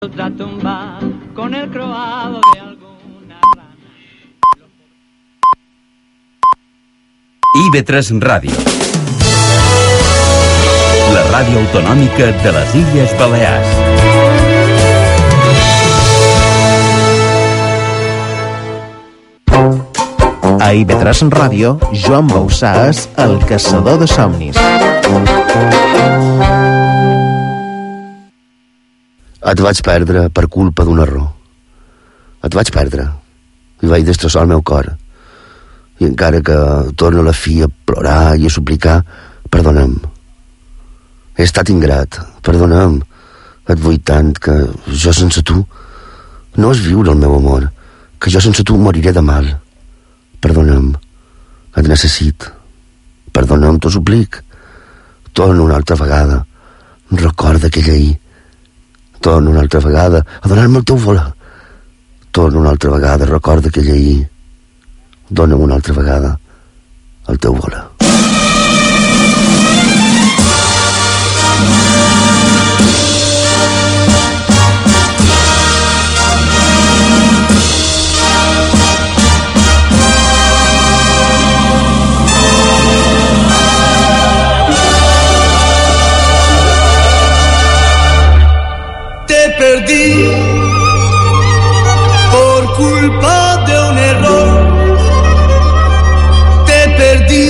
a tumbar con el croado de alguna rana. IB3 Ràdio, la ràdio autonòmica de les Illes Balears. A IB3 Ràdio, Joan Bausà és el caçador de somnis. Et vaig perdre per culpa d'un error. Et vaig perdre i vaig destrossar el meu cor. I encara que torno a la fi a plorar i a suplicar, perdona'm. He estat ingrat, perdona'm. Et vull tant que jo sense tu no és viure el meu amor, que jo sense tu moriré de mal. Perdona'm, et necessit. Perdona'm, t'ho suplic. Torna una altra vegada. Recorda aquella ahir. Torna una altra vegada a donar-me el teu voler. Torna una altra vegada, recorda aquella ahir. Dóna'm una altra vegada el teu voler. Perdí por culpa de un error, te perdí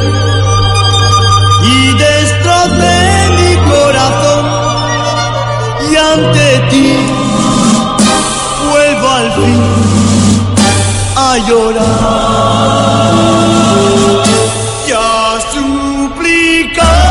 y destrocé mi corazón, y ante ti vuelvo al fin a llorar y a suplicar.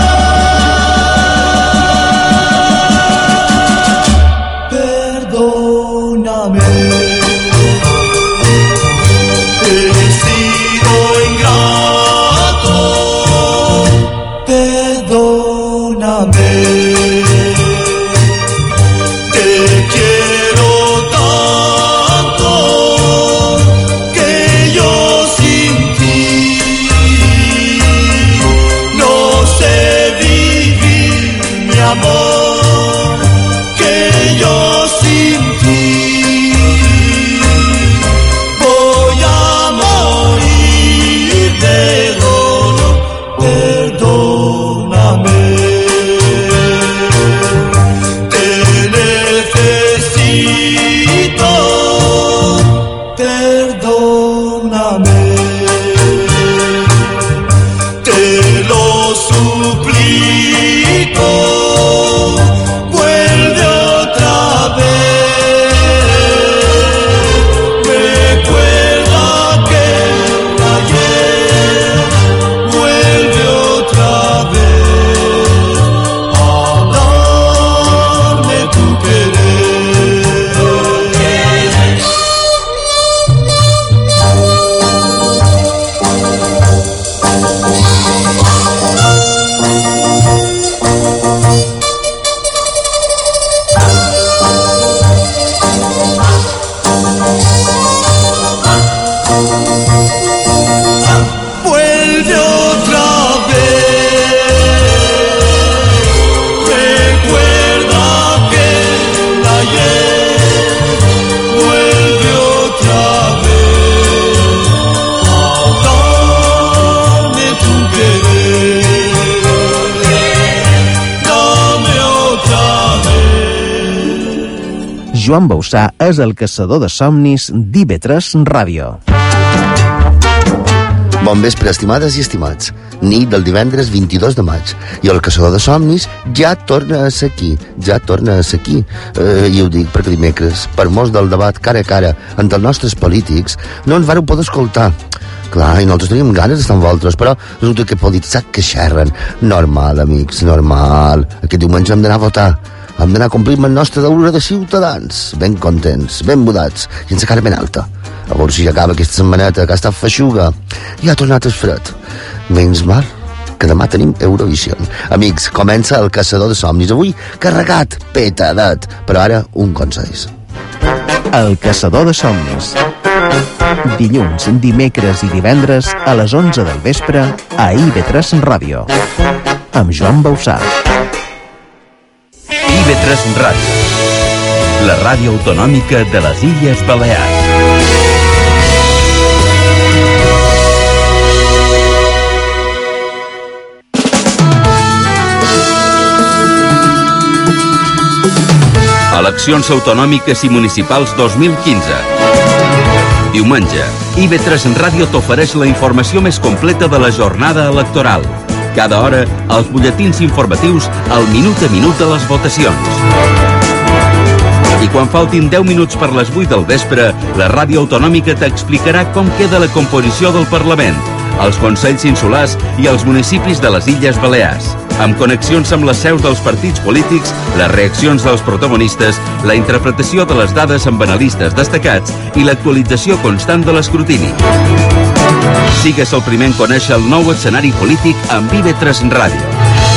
Joan Bausà és el caçador de somnis d'IB3 Ràdio. Bon vespre, estimades i estimats. Nit del divendres 22 de maig. I el caçador de somnis ja torna a ser aquí. I ho dic perquè dimecres, per mos del debat cara a cara entre els nostres polítics, no ens vareu poder escoltar. Clar, i nosaltres teníem ganes d'estar amb vosaltres, però resulta que polítics que xerren. Normal, amics, normal. Aquest diumenge hem d'anar a votar. Hem d'anar a complir amb el nostre deure de ciutadans. Ben contents, ben mudats, i ens cara ben alta. A veure si ja acaba aquesta setmaneta que ha estat feixuga. I ha tornat el fred. Menys mal que demà tenim Eurovisió. Amics, comença el caçador de somnis. Avui carregat, petadet. Però ara un consell. El caçador de somnis. Dilluns, dimecres i divendres a les 11 del vespre a IB3 Ràdio. Amb Joan Bausà. IB3 Ràdio. la ràdio autonòmica de les Illes Balears. Eleccions autonòmiques i municipals 2015. Diumenge, IB3 Ràdio t'ofereix la informació més completa de la jornada electoral. Cada hora, els butlletins informatius al minut a minut de les votacions. I quan faltin 10 minuts per les 8 del vespre, la ràdio autonòmica t'explicarà com queda la composició del Parlament, els consells insulars i els municipis de les Illes Balears, amb connexions amb les seus dels partits polítics, les reaccions dels protagonistes, la interpretació de les dades amb analistes destacats i l'actualització constant de l'escrutini. Sigues el primer en conèixer el nou escenari polític amb IB3 Ràdio.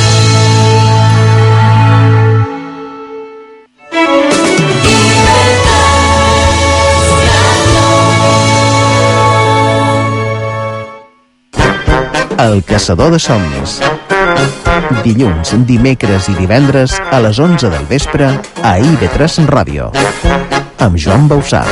El Caçador de Somnis. Dilluns, dimecres i divendres a les 11 del vespre a IB3 Ràdio. Amb Joan Bausà.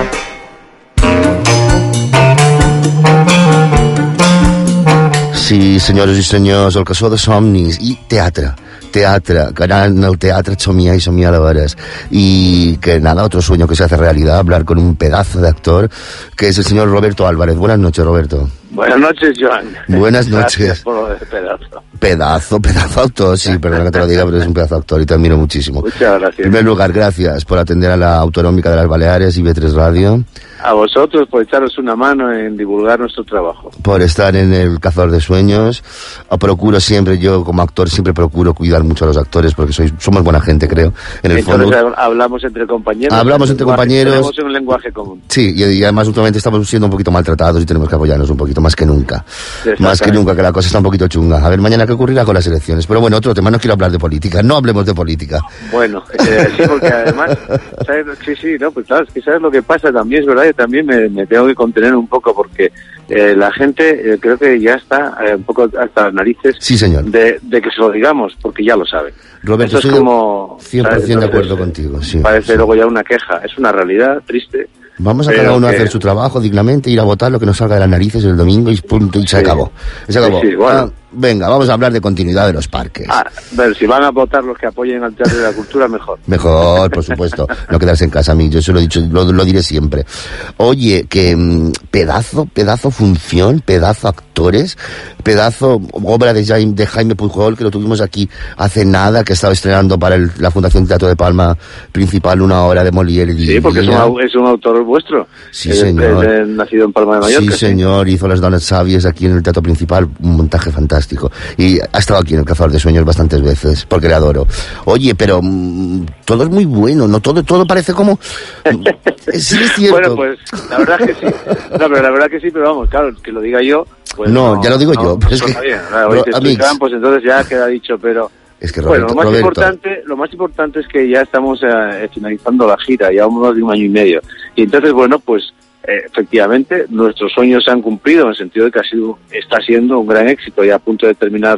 Sí, senyores i senyors, el Caçador de Somnis i teatre, que ahora en el teatre somia y somia a la veres. Y que nada, otro sueño que se hace realidad, hablar con un pedazo de actor, que es el señor Roberto Álvarez. Buenas noches, Roberto. Buenas noches, Joan. Buenas noches. Gracias por lo de pedazo. Pedazo actor, sí, perdona que te lo diga, pero es un pedazo actor y te admiro muchísimo. Muchas gracias. En primer lugar, gracias por atender a la Autonómica de las Baleares, IB3 Radio. A vosotros por echaros una mano en divulgar nuestro trabajo. Por estar en el Cazador de Sueños. Procuro siempre, yo como actor, siempre procuro cuidar mucho a los actores porque somos buena gente, creo. En el Entonces fondo, hablamos entre compañeros. Hablamos entre compañeros. Tenemos un lenguaje común. Sí, y además últimamente estamos siendo un poquito maltratados y tenemos que apoyarnos un poquito, más que nunca. Más que nunca, que la cosa está un poquito chunga. A ver, mañana qué ocurrirá con las elecciones. Pero bueno, otro tema, no quiero hablar de política, no hablemos de política. Bueno, sí, porque además, ¿sabes? Sí, no, pues claro, es que sabes lo que pasa también, es verdad, yo también me tengo que contener un poco porque la gente creo que ya está un poco hasta las narices, sí, señor, de que se lo digamos, porque ya lo saben. Roberto, esto es como 100% de acuerdo contigo. Sí, parece sí. Luego ya una queja, es una realidad triste. Vamos a cada uno a hacer su trabajo dignamente, ir a votar lo que nos salga de las narices el domingo y punto, y se acabó. Se acabó. Sí, bueno. Venga, vamos a hablar de continuidad de los parques. Ver, si van a votar los que apoyen al Teatro de la Cultura, mejor. Mejor, por supuesto. No quedarse en casa a mí, yo se lo he dicho, lo diré siempre. Oye, que pedazo función, pedazo actores, pedazo obra de Jaime Pujol, que lo tuvimos aquí hace nada, que estaba estrenando para la Fundación Teatro de Palma Principal una obra de Molière. Sí, porque es un autor vuestro. Sí, señor. Nacido en Palma de Mallorca. Sí, señor, hizo Las Dones Sabias aquí en el Teatro Principal, un montaje fantástico. Y ha estado aquí en el Cazador de Sueños bastantes veces, porque le adoro. Oye, pero todo es muy bueno, ¿no? Todo parece como... Sí, es cierto. Bueno, pues la verdad que sí. No, pero la verdad que sí, pero vamos, claro, que lo diga yo... Pues no, ya lo digo yo. Pero es que, te explican, pues entonces ya queda dicho, pero... Es que Roberto, bueno, lo más importante es que ya estamos finalizando la gira, ya más de un año y medio. Y entonces, bueno, pues... efectivamente, nuestros sueños se han cumplido en el sentido de que está siendo un gran éxito y a punto de terminar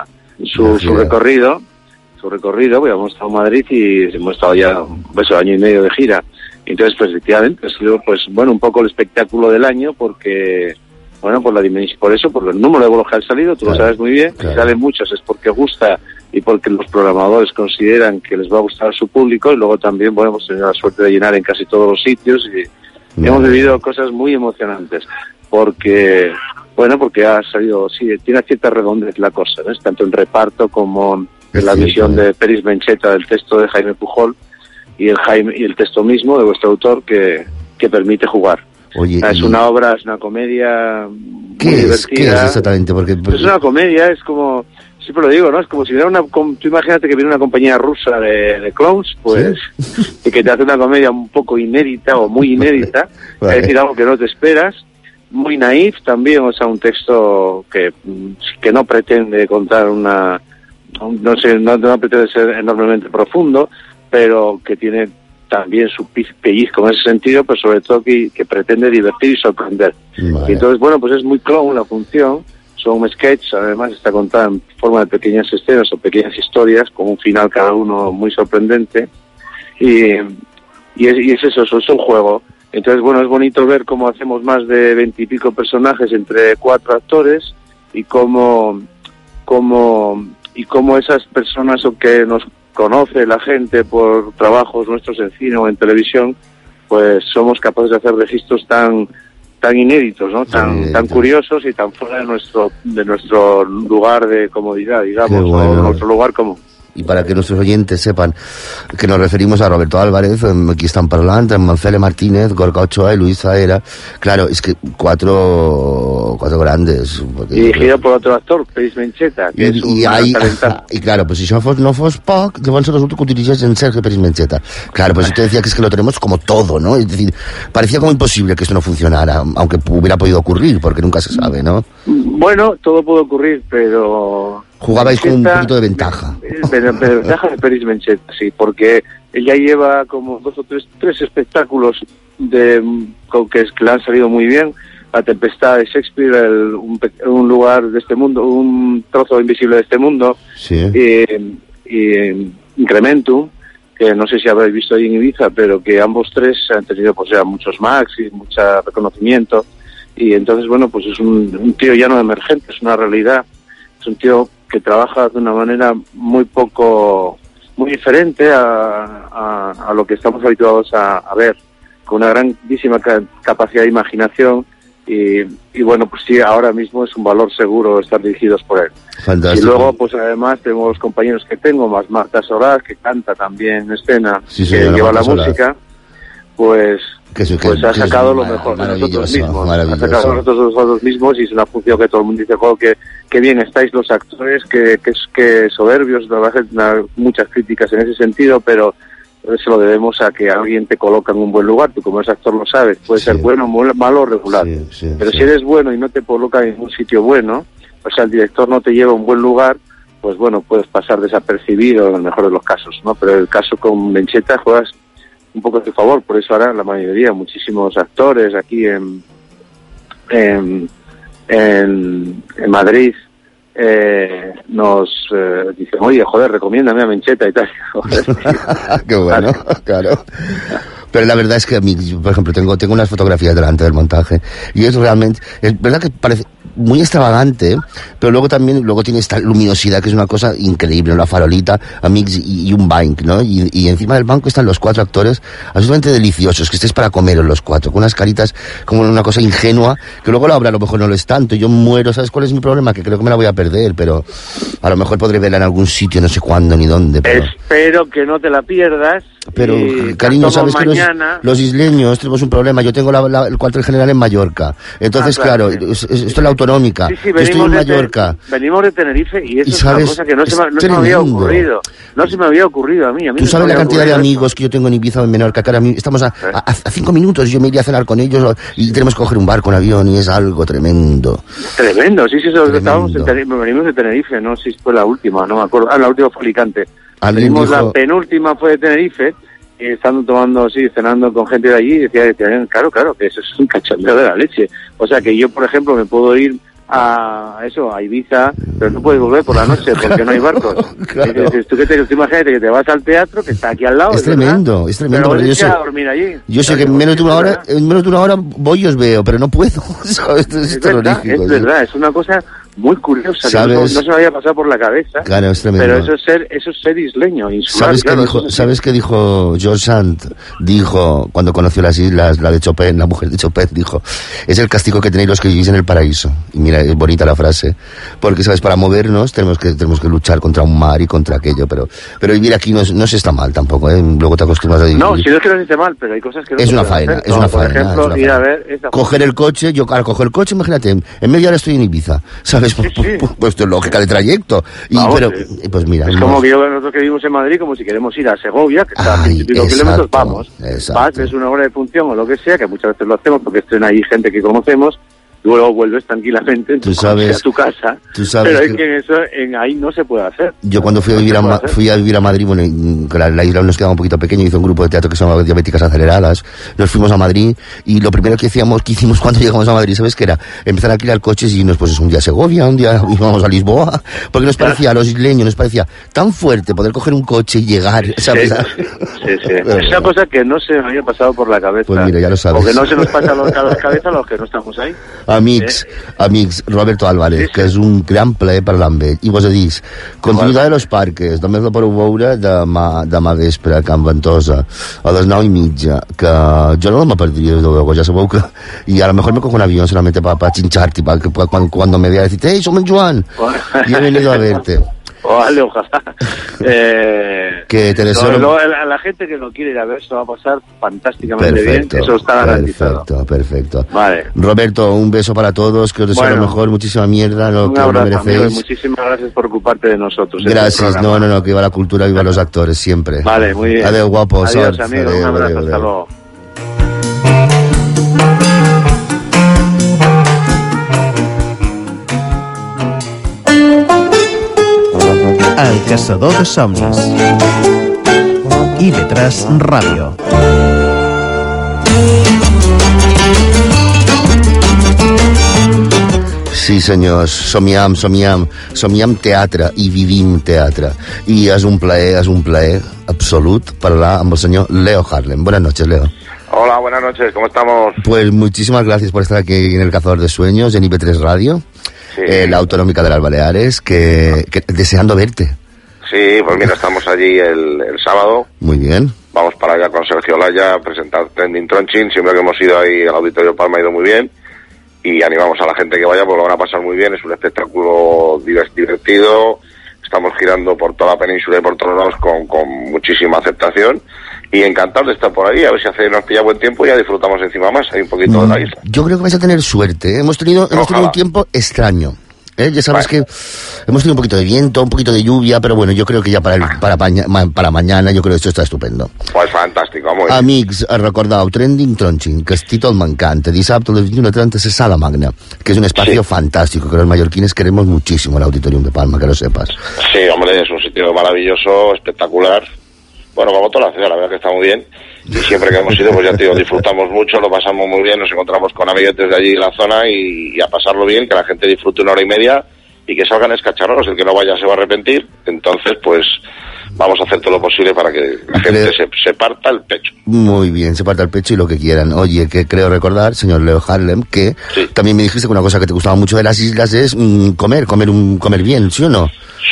su recorrido, porque hemos estado en Madrid y hemos estado ya año y medio de gira. Entonces, pues efectivamente, ha sido un poco el espectáculo del año porque, por la dimensión, por el número de bolos que han salido, tú lo sabes muy bien, si salen muchos es porque gusta y porque los programadores consideran que les va a gustar a su público y luego también, hemos tenido la suerte de llenar en casi todos los sitios y hemos vivido cosas muy emocionantes, porque ha salido, sí, tiene cierta redondez la cosa, ¿no? Tanto en reparto como en la visión de Peris Mencheta del texto de Jaime Pujol y el texto mismo de vuestro autor que permite jugar. Oye, es una comedia muy divertida. ¿Qué es exactamente? Porque es una comedia, es como... Siempre lo digo, ¿no? Es como si hubiera tú imagínate que viene una compañía rusa de clowns, pues, ¿sí? Y que te hace una comedia un poco inédita o muy inédita, vale. Es decir, algo que no te esperas, muy naif también, o sea, un texto que no pretende contar no pretende ser enormemente profundo, pero que tiene también su pellizco en ese sentido, pero sobre todo que pretende divertir y sorprender. Vale. Y entonces, pues es muy clown la función. Son sketches, además está contada en forma de pequeñas escenas o pequeñas historias, con un final cada uno muy sorprendente. Y y es eso, es un juego. Entonces, bueno, es bonito ver cómo hacemos más de 20 y pico personajes entre 4 actores y cómo esas personas o que nos conoce la gente por trabajos nuestros en cine o en televisión, pues somos capaces de hacer registros tan inéditos, ¿no? Tan curiosos y tan fuera de nuestro lugar de comodidad, digamos, bueno. O nuestro lugar común. Y para que nuestros oyentes sepan que nos referimos a Roberto Álvarez, aquí están parlant, Mancele Martínez, Gorka Ochoa y Luis Zaera. Claro, es que cuatro grandes. Dirigido por otro actor, Peris Mencheta, que es un talentazo. Y claro, pues si això no fos poc, llavors resulta que utilitzes en Sergio Peris Mencheta. Claro, pues yo te decía que es que lo tenemos como todo, ¿no? Es decir, parecía como imposible que esto no funcionara, aunque hubiera podido ocurrir, porque nunca se sabe, ¿no? Bueno, todo puede ocurrir, pero... Jugabais con un poquito de ventaja. De ventaja de Peris Mencheta, sí, porque ella lleva como 2 o 3 espectáculos que le han salido muy bien. La Tempestad de Shakespeare, un lugar de este mundo, un trozo invisible de este mundo, sí. Y Incrementum, que no sé si habréis visto ahí en Ibiza, pero que ambos 3 han tenido pues ya muchos max y mucho reconocimiento. Y entonces, bueno, pues es un tío ya no emergente, es una realidad. Es un tío que trabaja de una manera muy diferente a lo que estamos habituados a ver, con una grandísima capacidad de imaginación y bueno, pues sí, ahora mismo es un valor seguro estar dirigidos por él. Fantástico. Y luego, pues además tengo los compañeros que tengo, más Marta Solás, que canta también en escena, sí, que lleva la Solás. Música, pues ha sacado lo mejor de nosotros mismos. Ha sacado nosotros mismos y es una función que todo el mundo dice, oh, que bien estáis los actores, que soberbios, la verdad que muchas críticas en ese sentido, pero se lo debemos a que alguien te coloca en un buen lugar. Tú como ese actor lo sabes, puede ser bueno, malo o regular, pero si eres bueno y no te coloca en un sitio bueno, o sea, el director no te lleva a un buen lugar, pues bueno, puedes pasar desapercibido en el mejor de los casos, ¿no? Pero el caso con Mencheta juegas un poco a tu favor, por eso ahora la mayoría, muchísimos actores aquí en Madrid nos dicen, oye, joder, recomiéndame a Mencheta y tal. Joder, qué bueno, claro. Pero la verdad es que a mí, por ejemplo, tengo unas fotografías delante del montaje y es verdad que parece muy extravagante, pero luego tiene esta luminosidad que es una cosa increíble, una farolita, amics y un banc, ¿no? Y encima del banco están los 4 actores absolutamente deliciosos, que estés para comeros los 4, con unas caritas como una cosa ingenua, que luego la obra a lo mejor no lo es tanto, yo muero, ¿sabes cuál es mi problema? Que creo que me la voy a perder, pero a lo mejor podré verla en algún sitio, no sé cuándo ni dónde. Pero... Espero que no te la pierdas. Pero, cariño, sabes que los isleños tenemos un problema. Yo tengo el cuartel general en Mallorca. Entonces, claro, esto es la autonómica. Sí, yo estoy en Mallorca. Venimos de Tenerife y eso es una cosa que no se me había ocurrido. No se me había ocurrido a mí. Tú sabes la cantidad de amigos que yo tengo en Ibiza o en Menorca, que ahora estamos a 5 minutos. Yo me iría a cenar con ellos y tenemos que coger un barco, un avión y es algo tremendo. Tremendo, sí, venimos de Tenerife, no sé si fue la última, no me acuerdo. La última fue Alicante. La penúltima fue de Tenerife, estando tomando, cenando con gente de allí, y decía, claro, que eso es un cachondeo de la leche. O sea que yo, por ejemplo, me puedo ir a Ibiza, pero no puedes volver por la noche porque no hay barcos. Claro. Tú imagínate que te vas al teatro, que está aquí al lado. Es tremendo. Pero yo sé, a dormir allí. Yo sé que en menos de una hora voy y os veo, pero no puedo. Es verdad, es una cosa muy curiosa, que no se me había pasado por la cabeza. Claro, es tremendo. Pero eso es ser isleño, insular. ¿Sabes qué dijo George Sand? Dijo, cuando conoció las islas, la de Chopin, la mujer de Chopin, dijo, es el castigo que tenéis los que vivís en el paraíso. Y mira, es bonita la frase. Porque, ¿sabes? Para movernos tenemos que luchar contra un mar y contra aquello, pero vivir aquí no se está mal tampoco, ¿eh? Luego te acostumbras a vivir. No, si no es que no se esté mal, pero hay cosas que no. Es una faena. Por ejemplo, ir a ver... Coger el coche, yo al coger el coche, imagínate, en media hora estoy en Ibiza, ¿sabes? Pues lógica de trayecto. Pues mira. Es como que nosotros que vivimos en Madrid, como si queremos ir a Segovia, que está a 20 kilómetros, vamos. Vas, es una hora de función o lo que sea, que muchas veces lo hacemos porque estrena ahí gente que conocemos, luego vuelves tranquilamente a tu casa, pero es que eso ahí no se puede hacer. Yo cuando fui a vivir a Madrid, bueno, la isla nos quedaba un poquito pequeña, hice un grupo de teatro que se llamaba Diabéticas Aceleradas, nos fuimos a Madrid y lo primero que hicimos cuando llegamos a Madrid, ¿sabes qué era? Empezar a alquilar coches y irnos, pues un día a Segovia, un día íbamos a Lisboa, porque nos parecía, a los isleños nos parecía tan fuerte poder coger un coche y llegar, ¿sabes? Sí. Es una cosa que no se me había pasado por la cabeza. Pues mira, ya lo sabes. Porque no se nos pasa a la cabeza a los que no estamos ahí. Amics, Roberto Álvarez, que és un gran plaer parlar amb ell. I vos dit, continuïtat de los parques, només la podeu veure demà vespre a Can Ventosa, a les 9:30, que jo no me perdria, ja sabeu que... I a lo mejor me cojo un avión solamente para chincharte, cuando me vea decir, hey, som en Joan, y he venido a verte. Vale, ojalá. Que te deseo... a la gente que no quiere ir a ver, se va a pasar fantásticamente bien. Eso está garantizado. Perfecto. Vale. Roberto, un beso para todos, que os deseo lo mejor, muchísima mierda, lo que abrazo, merecéis. Amigo, muchísimas gracias por ocuparte de nosotros. Gracias, no, que viva la cultura, viva los actores, siempre. Vale, muy bien. Adiós, guapo. Adiós, amigo, un abrazo, hasta luego. El caçador de somnis. IB3 Ràdio. Sí, senyors, somiem teatre i vivim teatre. I és un plaer absolut parlar amb el senyor Leo Harlem. Buenas noches, Leo. Hola, buenas noches, ¿cómo estamos? Pues muchísimas gracias por estar aquí en El Cazador de Sueños, en IB3 Radio. Sí. La Autonómica de las Baleares, que deseando verte. Sí, pues mira, estamos allí el sábado. Muy bien. Vamos para allá con Sergio Laya a presentar Trending Tronchin. Siempre que hemos ido ahí al Auditorio Palma ha ido muy bien. Y animamos a la gente que vaya, pues lo van a pasar muy bien. Es un espectáculo divertido. Estamos girando por toda la península y por todos lados con muchísima aceptación. Y encantados de estar por ahí, a ver si nos pilla buen tiempo y ya disfrutamos encima más, hay un poquito de la isla. Yo creo que vais a tener suerte, ¿eh? Hemos tenido un tiempo extraño, ¿eh? Ya sabes que hemos tenido un poquito de viento, un poquito de lluvia, pero bueno, yo creo que ya para mañana, yo creo que esto está estupendo. Pues fantàstic, molt bé. Amics, recordeu, Trending Tronchin, que és títol m'encanta, dissabte a les 21:30 a Sala Magna, que es un espacio fantástico, que los mallorquines queremos muchísimo el Auditorium de Palma, que lo sepas. Sí, hombre, es un sitio maravilloso, espectacular. Bueno, como toda la ciudad, la verdad que está muy bien. Y siempre que hemos ido, pues ya te digo, disfrutamos mucho, lo pasamos muy bien, nos encontramos con amiguetes de allí en la zona y a pasarlo bien, que la gente disfrute 1 hora y media y que salgan escacharros, el que no vaya se va a arrepentir. Entonces, pues vamos a hacer todo lo posible para que la gente se parta el pecho. Muy bien, se parta el pecho y lo que quieran. Oye, que creo recordar, señor Leo Harlem, que también me dijiste que una cosa que te gustaba mucho de las islas es comer bien, ¿sí o no?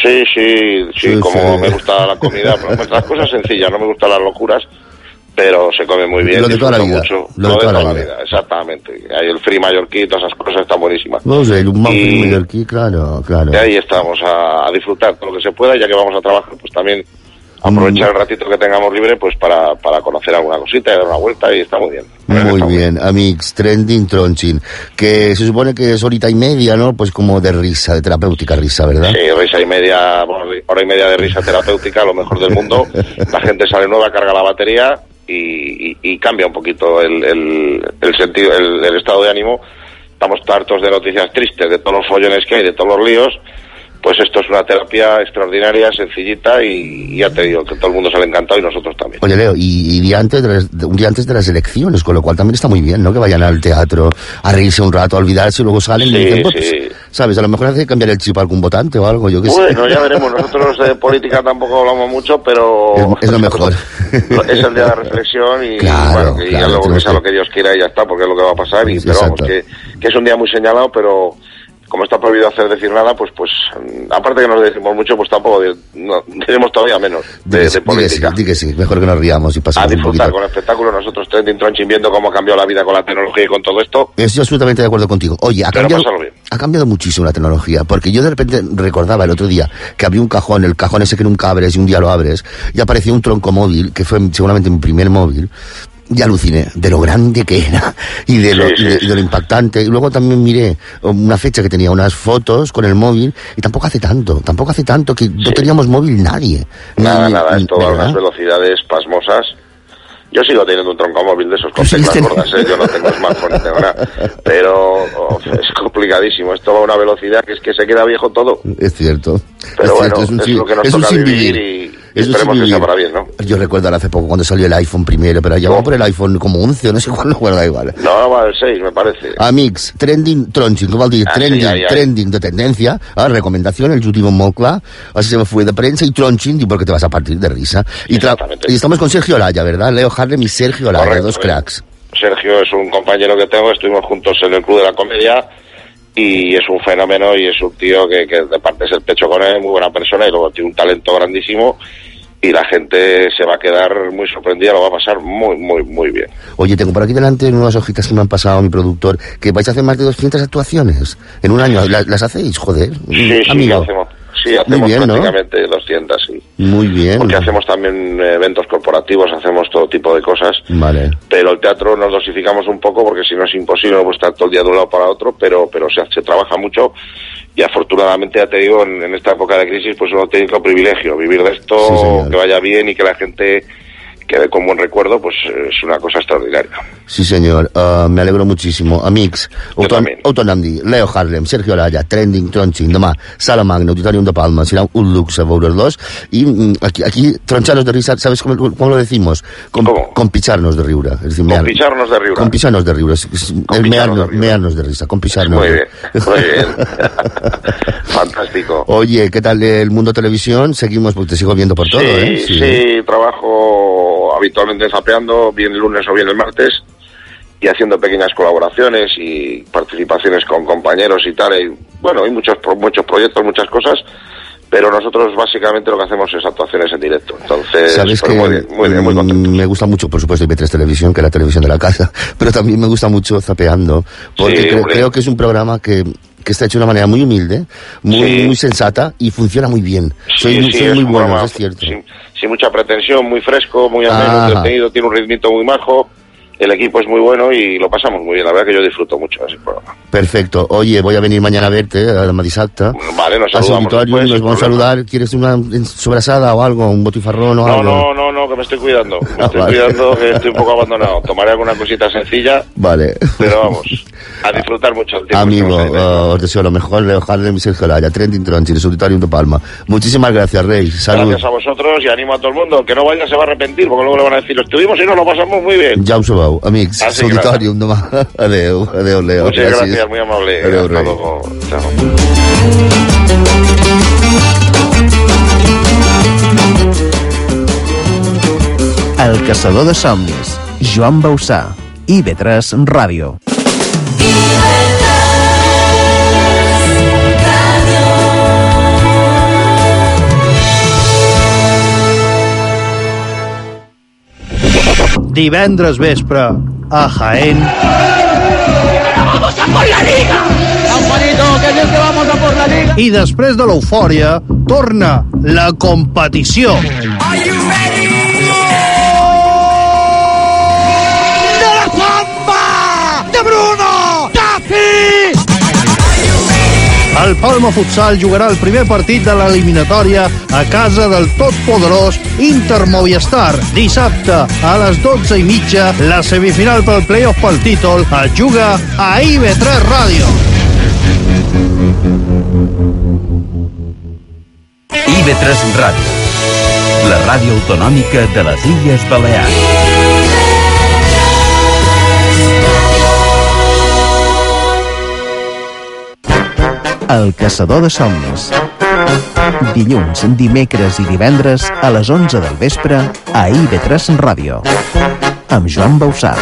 Sí, como me gusta la comida, pero las cosas sencillas, no me gustan las locuras, pero se come muy bien. Lo de toda la vida. Lo de toda la vida, exactamente. Hay el free mallorquí, todas esas cosas están buenísimas. No sé, un free mallorquí, claro. Y ahí estamos a disfrutar todo lo que se pueda, ya que vamos a trabajar, pues también aprovechar el ratito que tengamos libre pues para conocer alguna cosita y dar una vuelta y está muy bien. Muy bien, amics, Trending Tronchin, que se supone que es horita y media, ¿no? Pues como de risa, de terapéutica risa, ¿verdad? Sí, risa y media, hora y media de risa terapéutica, lo mejor del mundo. La gente sale nueva, carga la batería y cambia un poquito el sentido, el estado de ánimo. Estamos hartos de noticias tristes, de todos los follones que hay, de todos los líos. Pues esto es una terapia extraordinaria, sencillita y ya te digo que todo el mundo se le ha encantado y nosotros también. Oye, Leo, y un día antes de las elecciones, con lo cual también está muy bien, ¿no? Que vayan al teatro a reírse un rato, a olvidarse y luego salen y dicen, pues, ¿sabes? A lo mejor hace cambiar el chip a algún votante o algo, yo qué sé. Bueno, ya veremos. Nosotros de política tampoco hablamos mucho, pero... Es lo mejor. Es el día de reflexión y claro, bueno, ya luego que sea lo que Dios quiera y ya está, porque es lo que va a pasar. Y, pero vamos, que es un día muy señalado, pero... Como está prohibido decir nada, pues aparte que nos decimos mucho, pues tampoco diremos todavía menos de política. Di que sí, mejor que nos riamos y pasemos a disfrutar con el espectáculo. Nosotros Trending Tronchin viendo cómo ha cambiado la vida con la tecnología y con todo esto. Estoy absolutamente de acuerdo contigo. Oye, ha cambiado muchísimo la tecnología, porque yo de repente recordaba el otro día que abrí un cajón, el cajón ese que nunca abres y un día lo abres, y apareció un tronco móvil, que fue seguramente mi primer móvil, y aluciné de lo grande que era y de lo impactante. Y luego también miré una fecha que tenía unas fotos con el móvil y tampoco hace tanto que no teníamos móvil nadie. Nada, esto a unas velocidades pasmosas Yo sigo teniendo un troncomóvil de esos con teclas gordas, yo no tengo smartphone, no tengo nada. Pero es complicadísimo, esto va a una velocidad que es que se queda viejo todo. Es cierto. Pero bueno, es lo que nos toca vivir y esperemos que sea para bien, ¿no? Yo recuerdo hace poco cuando salió el iPhone primero, pero llavors por el iPhone com 11 o no sé quan, no guarda igual. No, va el 6, me parece. Amics, trending, tronching, què vol dir? Trending de tendència, recomendació, el Juti molt clar, a seva full de prensa, y tronching, diu, porque te vas a partir de risa. Y estamos con Sergio Olaya, ¿verdad? Leo Harlem y Sergio Olaya, correcto, dos cracks. Sergio es un compañero que tengo, estuvimos juntos en el Club de la Comedia, y es un fenómeno, y es un tío que de parte es el pecho con él, muy buena persona, y luego tiene un talento grandísimo, y la gente se va a quedar muy sorprendida, lo va a pasar muy, muy, muy bien. Oye, tengo por aquí delante unas hojitas que me han pasado a mi productor, que vais a hacer más de 200 actuaciones en un año. ¿Las hacéis? Joder, amigo. Sí, hacemos bien, prácticamente, ¿no? 200, sí. Muy bien. Porque hacemos también eventos corporativos, hacemos todo tipo de cosas. Vale. Pero el teatro nos dosificamos un poco, porque si no es imposible, no puede estar todo el día de un lado para otro, pero se trabaja mucho. Y afortunadamente, ya te digo, en esta época de crisis, pues uno tiene el privilegio, vivir de esto, sí, que vaya bien y que la gente quede con buen recuerdo, pues es una cosa extraordinaria. Sí, señor, me alegro muchísimo. Amics, ho tornem a dir, Leo Harlem, Sergio Olaya, Trending, Tronching, demà, Sala Magna, Auditorium de Palma, será un luxe veure'ls dos, y aquí troncharnos de risa, ¿sabes cómo lo decimos? Con picharnos de riure. Es decir, con picharnos de riure. Con picharnos de riure, mearnos de risa, con picharnos. Muy bien, muy bien. Fantástico. Oye, ¿qué tal el mundo televisión? Seguimos, porque te sigo viendo por todo, ¿eh? Sí, trabajo habitualmente zapeando, bien el lunes o bien el martes, y haciendo pequeñas colaboraciones y participaciones con compañeros y tal. Y, bueno, hay muchos proyectos, muchas cosas, pero nosotros básicamente lo que hacemos es actuaciones en directo. Entonces, ¿sabes que muy bien, muy contento. Me gusta mucho, por supuesto, IB3 Televisión, que es la televisión de la casa, pero también me gusta mucho Zapeando, porque creo que es un programa que está hecho de una manera muy humilde, muy sensata, y funciona muy bien. Soy muy bueno, es cierto. Sin mucha pretensión, muy fresco, muy ameno, entretenido, tiene un ritmito muy majo, el equipo es muy bueno y lo pasamos muy bien. La verdad que yo disfruto mucho de ese programa. Perfecto. Oye, voy a venir mañana a verte, a demà dissabte. Vale, nos saludamos después. Nos vamos a saludar. ¿Quieres una sobrasada o algo? ¿Un botifarrón o algo? No, que me estoy cuidando. Cuidando, que estoy un poco abandonado. Tomaré alguna cosita sencilla. Vale. Pero vamos, a disfrutar mucho el tiempo. Amigo, os deseo lo mejor. Leo Harlem y Sergio Olaya, Trending Tronching, el Auditorium de Palma. Muchísimas gracias, Rey. Salud. Gracias a vosotros y animo a todo el mundo. Que no vaya, se va a arrepentir, porque luego le van a decir, lo estuvimos y nos lo pasamos muy bien. Ja ho sabeu, amics. Auditorium demà. Adéu, Leo. Muchas gracias, muy amable. Adéu, Rey. Chao. El caçador de somnis, Joan Bausà, IB3 Ràdio. Divendres vespre, a Jaén. ¡Vamos a por la Liga! ¡Campanito, que es que vamos a por la Liga! I després de l'eufòria, torna la competició. Are you ready? ¡De la Samba! ¡De Bruno! ¡Casi! El Palma Futsal jugarà el primer partit de l'eliminatòria a casa del totpoderós Inter Movistar. Dissabte a les 12:30, la semifinal pel playoff pel títol es juga a IB3 Ràdio. IB3 Ràdio, la ràdio autonòmica de les Illes Balears. El caçador de somnis. Dilluns, dimecres i divendres a les 11 del vespre a IB3 Ràdio. Amb Joan Bausà.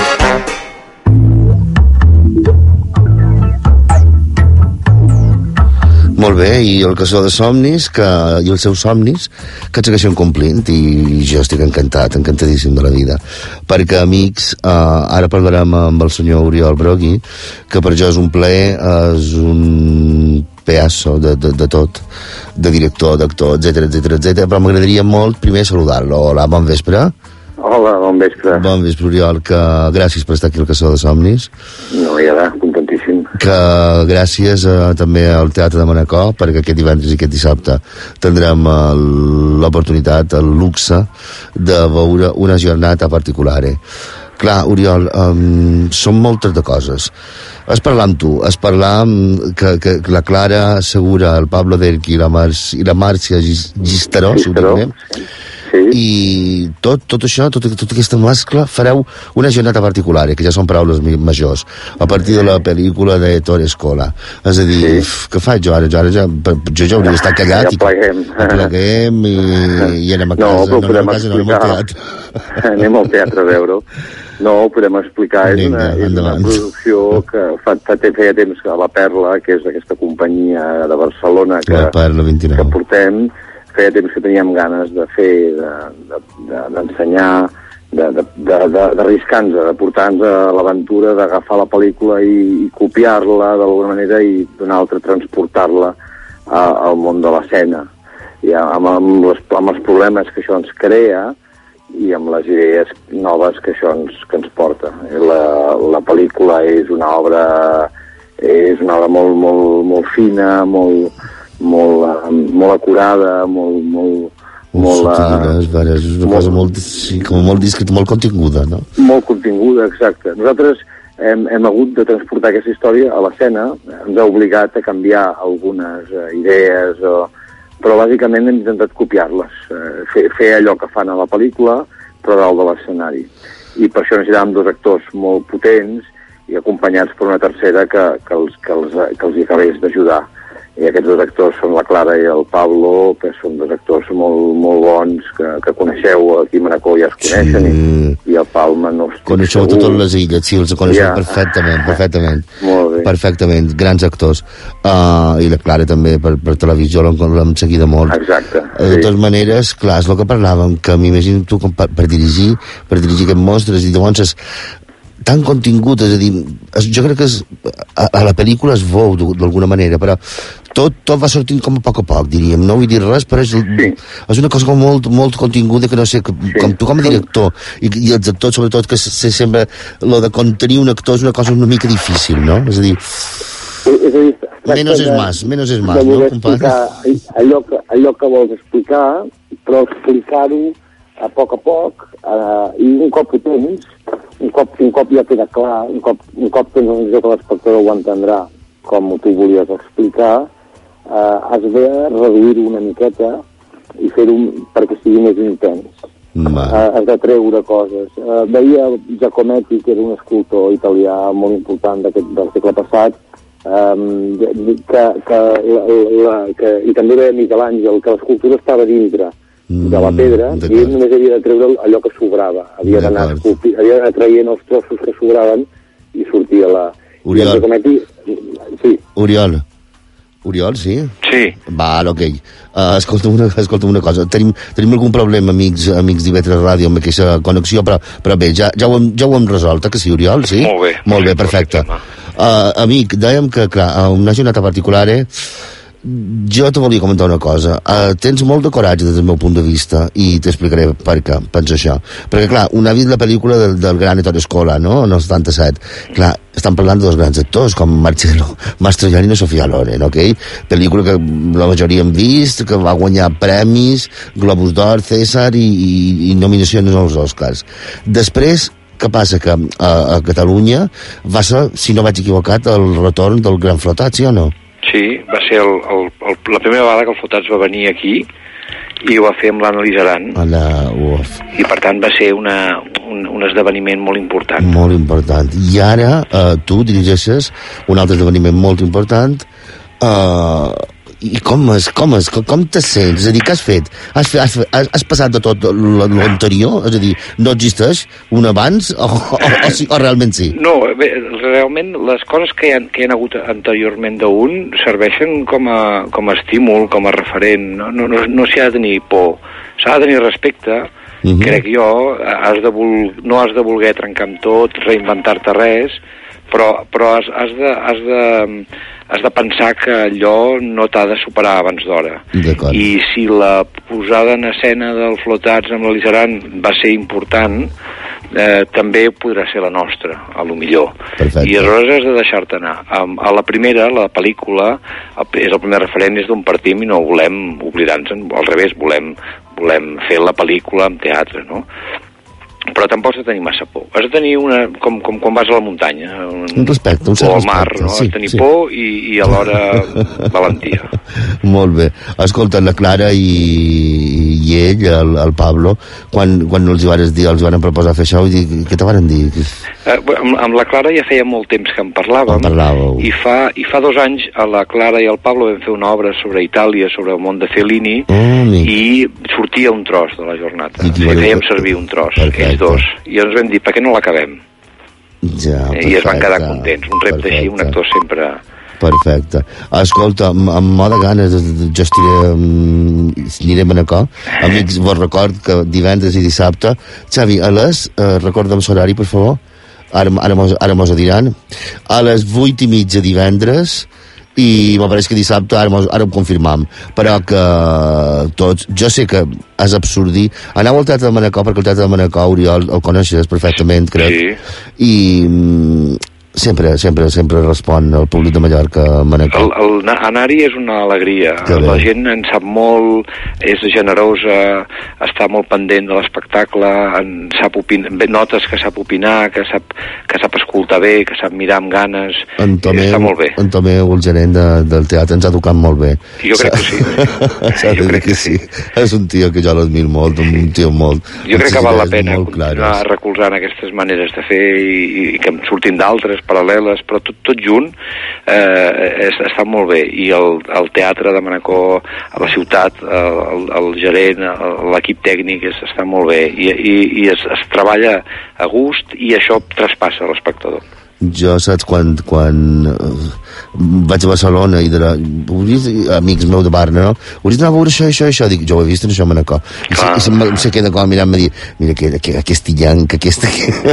Molt bé, i el caçador de somnis i els seus somnis que segueixen complint, i jo estic encantadíssim de la vida, perquè, amics, ara parlarem amb el senyor Oriol Brogui, que per jo és un plaer, és un pedaço de tot, de director, d'actor, etc, però m'agradaria molt primer saludar-lo. Hola, bon vespre. Hola, bon vespre. Bon vespre, Oriol, que gràcies per estar aquí al caçador de somnis. No, ja va, contentíssim. que gràcies també al Teatre de Manacor, perquè aquest divendres i aquest dissabte tindrem l'oportunitat, el luxe de veure una jornada particular. Clar, Oriol, són moltes de coses. És parlar amb tu, és parlar que la Clara Segura, el Pablo Derqui i la Màrcia Gistaró, sí. I tot això, tota aquesta mescla, fareu una jornada particular, que ja són paraules majors, a partir de la pel·lícula de Ettore Scola. És a dir, què faig jo ara? Jo hauria d'estar callat. Ja pleguem i anem a casa. No, però podem explicar. Anem al teatre a veure-ho. No, ho podem explicar. És una producció que feia temps que la Perla, que és aquesta companyia de Barcelona que portem, feia temps que teníem ganes de fer, d'ensenyar, d'arriscar-nos, de portar-nos a l'aventura, d'agafar la pel·lícula i copiar-la d'alguna manera i d'una altra transportar-la al món de l'escena. I amb els problemes que això ens crea i amb les idees noves que això ens porta. La pel·lícula és una obra molt, molt, molt fina, molt acurada, molt sutil, és una cosa molt discreta, molt continguda, no? Molt continguda, exacte. Nosaltres hem hagut de transportar aquesta història a l'escena, ens ha obligat a canviar algunes idees, però bàsicament hem intentat copiar-les, fer allò que fan a la pel·lícula, però dalt de l'escenari. I per això necessitàvem 2 actors molt potents i acompanyats per una tercera que els hi acabés d'ajudar. I aquests 2 actors són la Clara i el Pablo, que són 2 actors molt, molt bons, que coneixeu, aquí a Manacor ja es coneixen, i el Palma no estic coneixeu segur. Totes les illes, sí, els coneixeu perfectament. Molt bé. Perfectament, grans actors. I la Clara també, per televisió l'hem seguida molt. Exacte. De totes maneres, clar, és el que parlàvem, que m'imagino tu per dirigir aquest monstres, i llavors és tan contingut, és a dir, jo crec que a la pel·lícula es veu d'alguna manera, però tot va sortint com a poc, diríem. No vull dir res, però és una cosa com molt continguda, que no sé, com tu com a director, i els actors, sobretot, que sempre lo de contenir un actor és una cosa una mica difícil, no? És a dir, menos és más, no, compadre? Allò que vols explicar, però explicar-ho a poc, i un cop ho tens, un cop ja queda clar, un cop tens una visió que l'espectador ho entendrà com tu volies explicar, has de reduir-ho una miqueta i fer-ho perquè sigui més intens. Has de treure coses. Veia Giacometti, que era un escultor italià molt important del segle passat, i també veia Miquel Àngel, que l'escultura estava dintre de la pedra, i ell només havia de treure allò que sobrava. Havia d'anar traient els trossos que sobraven i sortia la... Oriol. Sí. Oriol, sí? Sí. Val, ok. Escolta'm una cosa. Tenim algun problema, amics d'Ivetres Ràdio, amb aquesta connexió, però bé, ja ho hem resolt, que sí, Oriol? Sí? Molt bé, perfecte. Amic, dèiem que, clar, una jornada particular, jo te volia comentar una cosa. Tens molt de coratge des del meu punt de vista, i t'explicaré per què penso això. Perquè, clar, un ha vist la pel·lícula del gran Ettore Scola, no?, en el 77. Clar, estan parlant de 2 grans actors, com Marcello Mastroianni i Sofia Loren, ok? Pel·lícula que la majoria hem vist, que va guanyar premis, Globus d'Or, César i nominacions als Oscars. Després, què passa? Que a Catalunya va ser, si no vaig equivocat, el retorn del Gran Flotat, sí o no? Sí, va ser la primera vegada que el Flotats va venir aquí, i ho va fer amb l'Anna Lizaran. I per tant va ser un esdeveniment molt important. Molt important. I ara tu dirigeixes un altre esdeveniment molt important. I com te sents? És a dir, què has fet? Has passat de tot l'anterior? És a dir, no existeix un abans o realment sí? No, bé, realment les coses que hi ha hagut anteriorment d'un serveixen com a estímul, com a referent. No s'hi ha de tenir por, s'ha de tenir respecte. Crec jo, no has de voler trencar amb tot, reinventar-te res, però has de pensar que allò no t'ha de superar abans d'hora. I si la posada en escena del Flotats amb la Lizaran va ser important, també podrà ser la nostra, a lo millor. Perfecte. I aleshores has de deixar-te anar. A la primera, la pel·lícula, és el primer referent, és d'on partim i no volem oblidar-nos, al revés, volem fer la pel·lícula en teatre, no? Però tampoc has de tenir massa por. Has de tenir com quan vas a la muntanya. Un respecte, un cert respecte. O al mar, no? Has de tenir por i alhora valentia. Molt bé. Escolta, la Clara i ell, el Pablo, quan els van proposar fer això, què te van dir? Amb la Clara ja feia molt temps que en parlàvem. I fa 2 anys a la Clara i al Pablo vam fer una obra sobre Itàlia, sobre el món de Fellini, i sortia un tros de la jornada. Fèiem servir un tros, ells dos. I ens vam dir, per què no l'acabem? I es van quedar contents. Un repte així, un actor sempre... Perfecte. Escolta, amb molt de ganes, jo aniré a Manacor. Amics, vos record que divendres i dissabte... Xavi, recorda'm l'horari, per favor. Ara mos ho diran. A les 8:30 divendres, i m'apareix que dissabte, ara ho confirmam, però que tots, jo sé que és absurd dir, aneu al Teatre de Manacor, perquè el Teatre de Manacor, Oriol, el coneixes perfectament, crec, i sempre respon el públic de Mallorca a Manacor. Anar-hi és una alegria. La gent en sap molt, és generosa, està molt pendent de l'espectacle, notes que sap opinar, que sap escoltar bé, que sap mirar amb ganes, està molt bé. En Tomeu, el gerent del teatre, ens ha educat molt bé. Jo crec que sí. Jo crec que sí. És un tio que jo l'admiro molt, un tio molt... Jo crec que val la pena continuar recolzant aquestes maneres de fer i que en surtin d'altres paral·leles, però tot junt està molt bé. I el teatre de Manacor, a la ciutat, el gerent, l'equip tècnic està molt bé i es treballa a gust i això traspassa a l'espectador. Jo, saps, quan vaig a Barcelona i amics meus de Barna, no? Hauries d'anar a veure això, dic, jo ho he vist en això a Manacor. I se queda com mirant-me i dir, mira, aquest illanc, aquest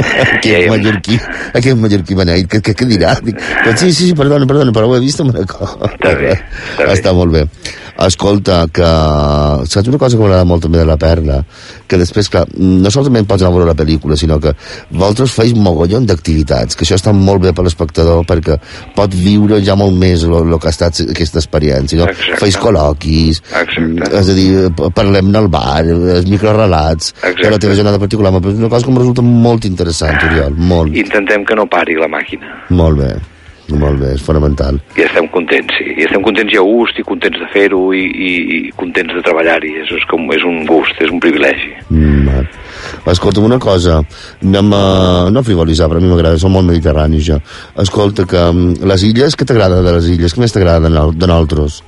mallorquí beneït, què dirà? Dic, sí, perdona, però ho he vist a Manacor. Està molt bé. Escolta, que saps una cosa que m'agrada molt també de La Perla? Que després, clar, no solament pots anar a veure la pel·lícula, sinó que vosaltres feis mogollon d'activitats, que això està molt bé per l'espectador, perquè pot viure ja molt més el que ha estat aquesta experiència, no? Feis col·loquis, és a dir, parlem al bar, els microrelats, de la teva jornada particular, però és una cosa que em resulta molt interessant, Oriol, molt. Intentem que no pari la màquina. Molt bé, és fonamental. I estem contents, sí. I estem contents i a gust, i contents de fer-ho, i contents de treballar-hi. És un gust, és un privilegi. Escolta'm una cosa, no frivolitzar, però a mi m'agrada, som molt mediterranis, jo. Escolta, que les illes, què t'agrada de les illes? Què més t'agrada de nosaltres?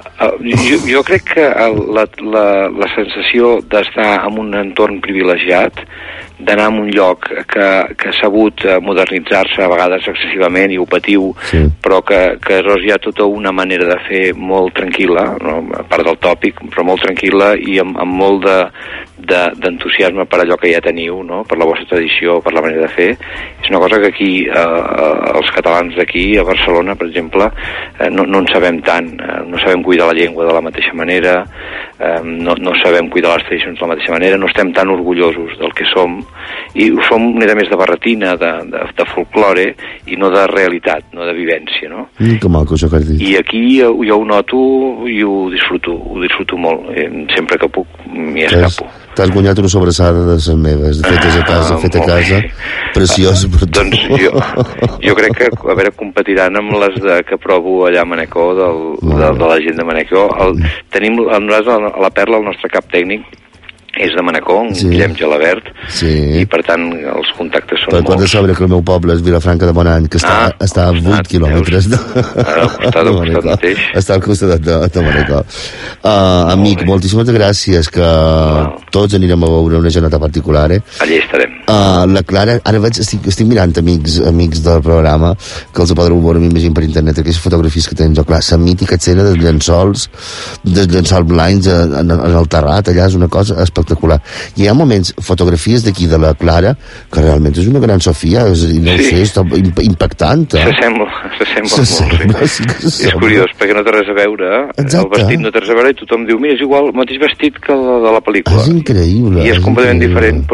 Jo crec que la sensació d'estar en un entorn privilegiat, d'anar a un lloc que ha sabut modernitzar-se a vegades excessivament i ho patiu, però que hi ha tota una manera de fer molt tranquil·la, no? A part del tòpic, però molt tranquil·la i amb molt d'entusiasme per allò que ja teniu, no? Per la vostra tradició, per la manera de fer. És una cosa que aquí, els catalans d'aquí, a Barcelona, per exemple, no en sabem tant, no sabem cuidar la llengua de la mateixa manera, no sabem cuidar les tradicions de la mateixa manera, no estem tan orgullosos del que som, i ho som una mica més de barretina, de folklore, i no de realitat, no de vivència, no? Que maco, això que has dit. I aquí jo ho noto i ho disfruto molt. Sempre que puc m'hi escapo. T'has guanyat una sobrassada de les meves, fetes a casa, preciós per tu. Doncs jo crec que, a veure, competiran amb les que provo allà a Manacor, de la gent de Manacor. Tenim a la Perla el nostre cap tècnic, és de Manacor, Guillem Gelabert, i per tant els contactes són molts. Recorda saber que el meu poble és Vilafranca de Bonany, que està a 8 quilòmetres de Manacor. Està al costat de Manacor. Amic, moltíssimes gràcies, que tots anirem a veure una jornada particular. Allí estarem. La Clara, ara estic mirant amics del programa, que els podreu veure, m'imagino, per internet, aquestes fotografies que tenen jo. Clar, la mítica escena dels llençols blancs en el terrat, allà és una cosa espectacular. I hi ha moments, fotografies d'aquí de la Clara, que realment és una gran Sofia, no ho sé, està impactant. S'assembla molt, sí. És curiós, perquè no té res a veure, el vestit no té res a veure, i tothom diu, mira, és igual, el mateix vestit que el de la pel·lícula. És increïble. I és completament diferent, però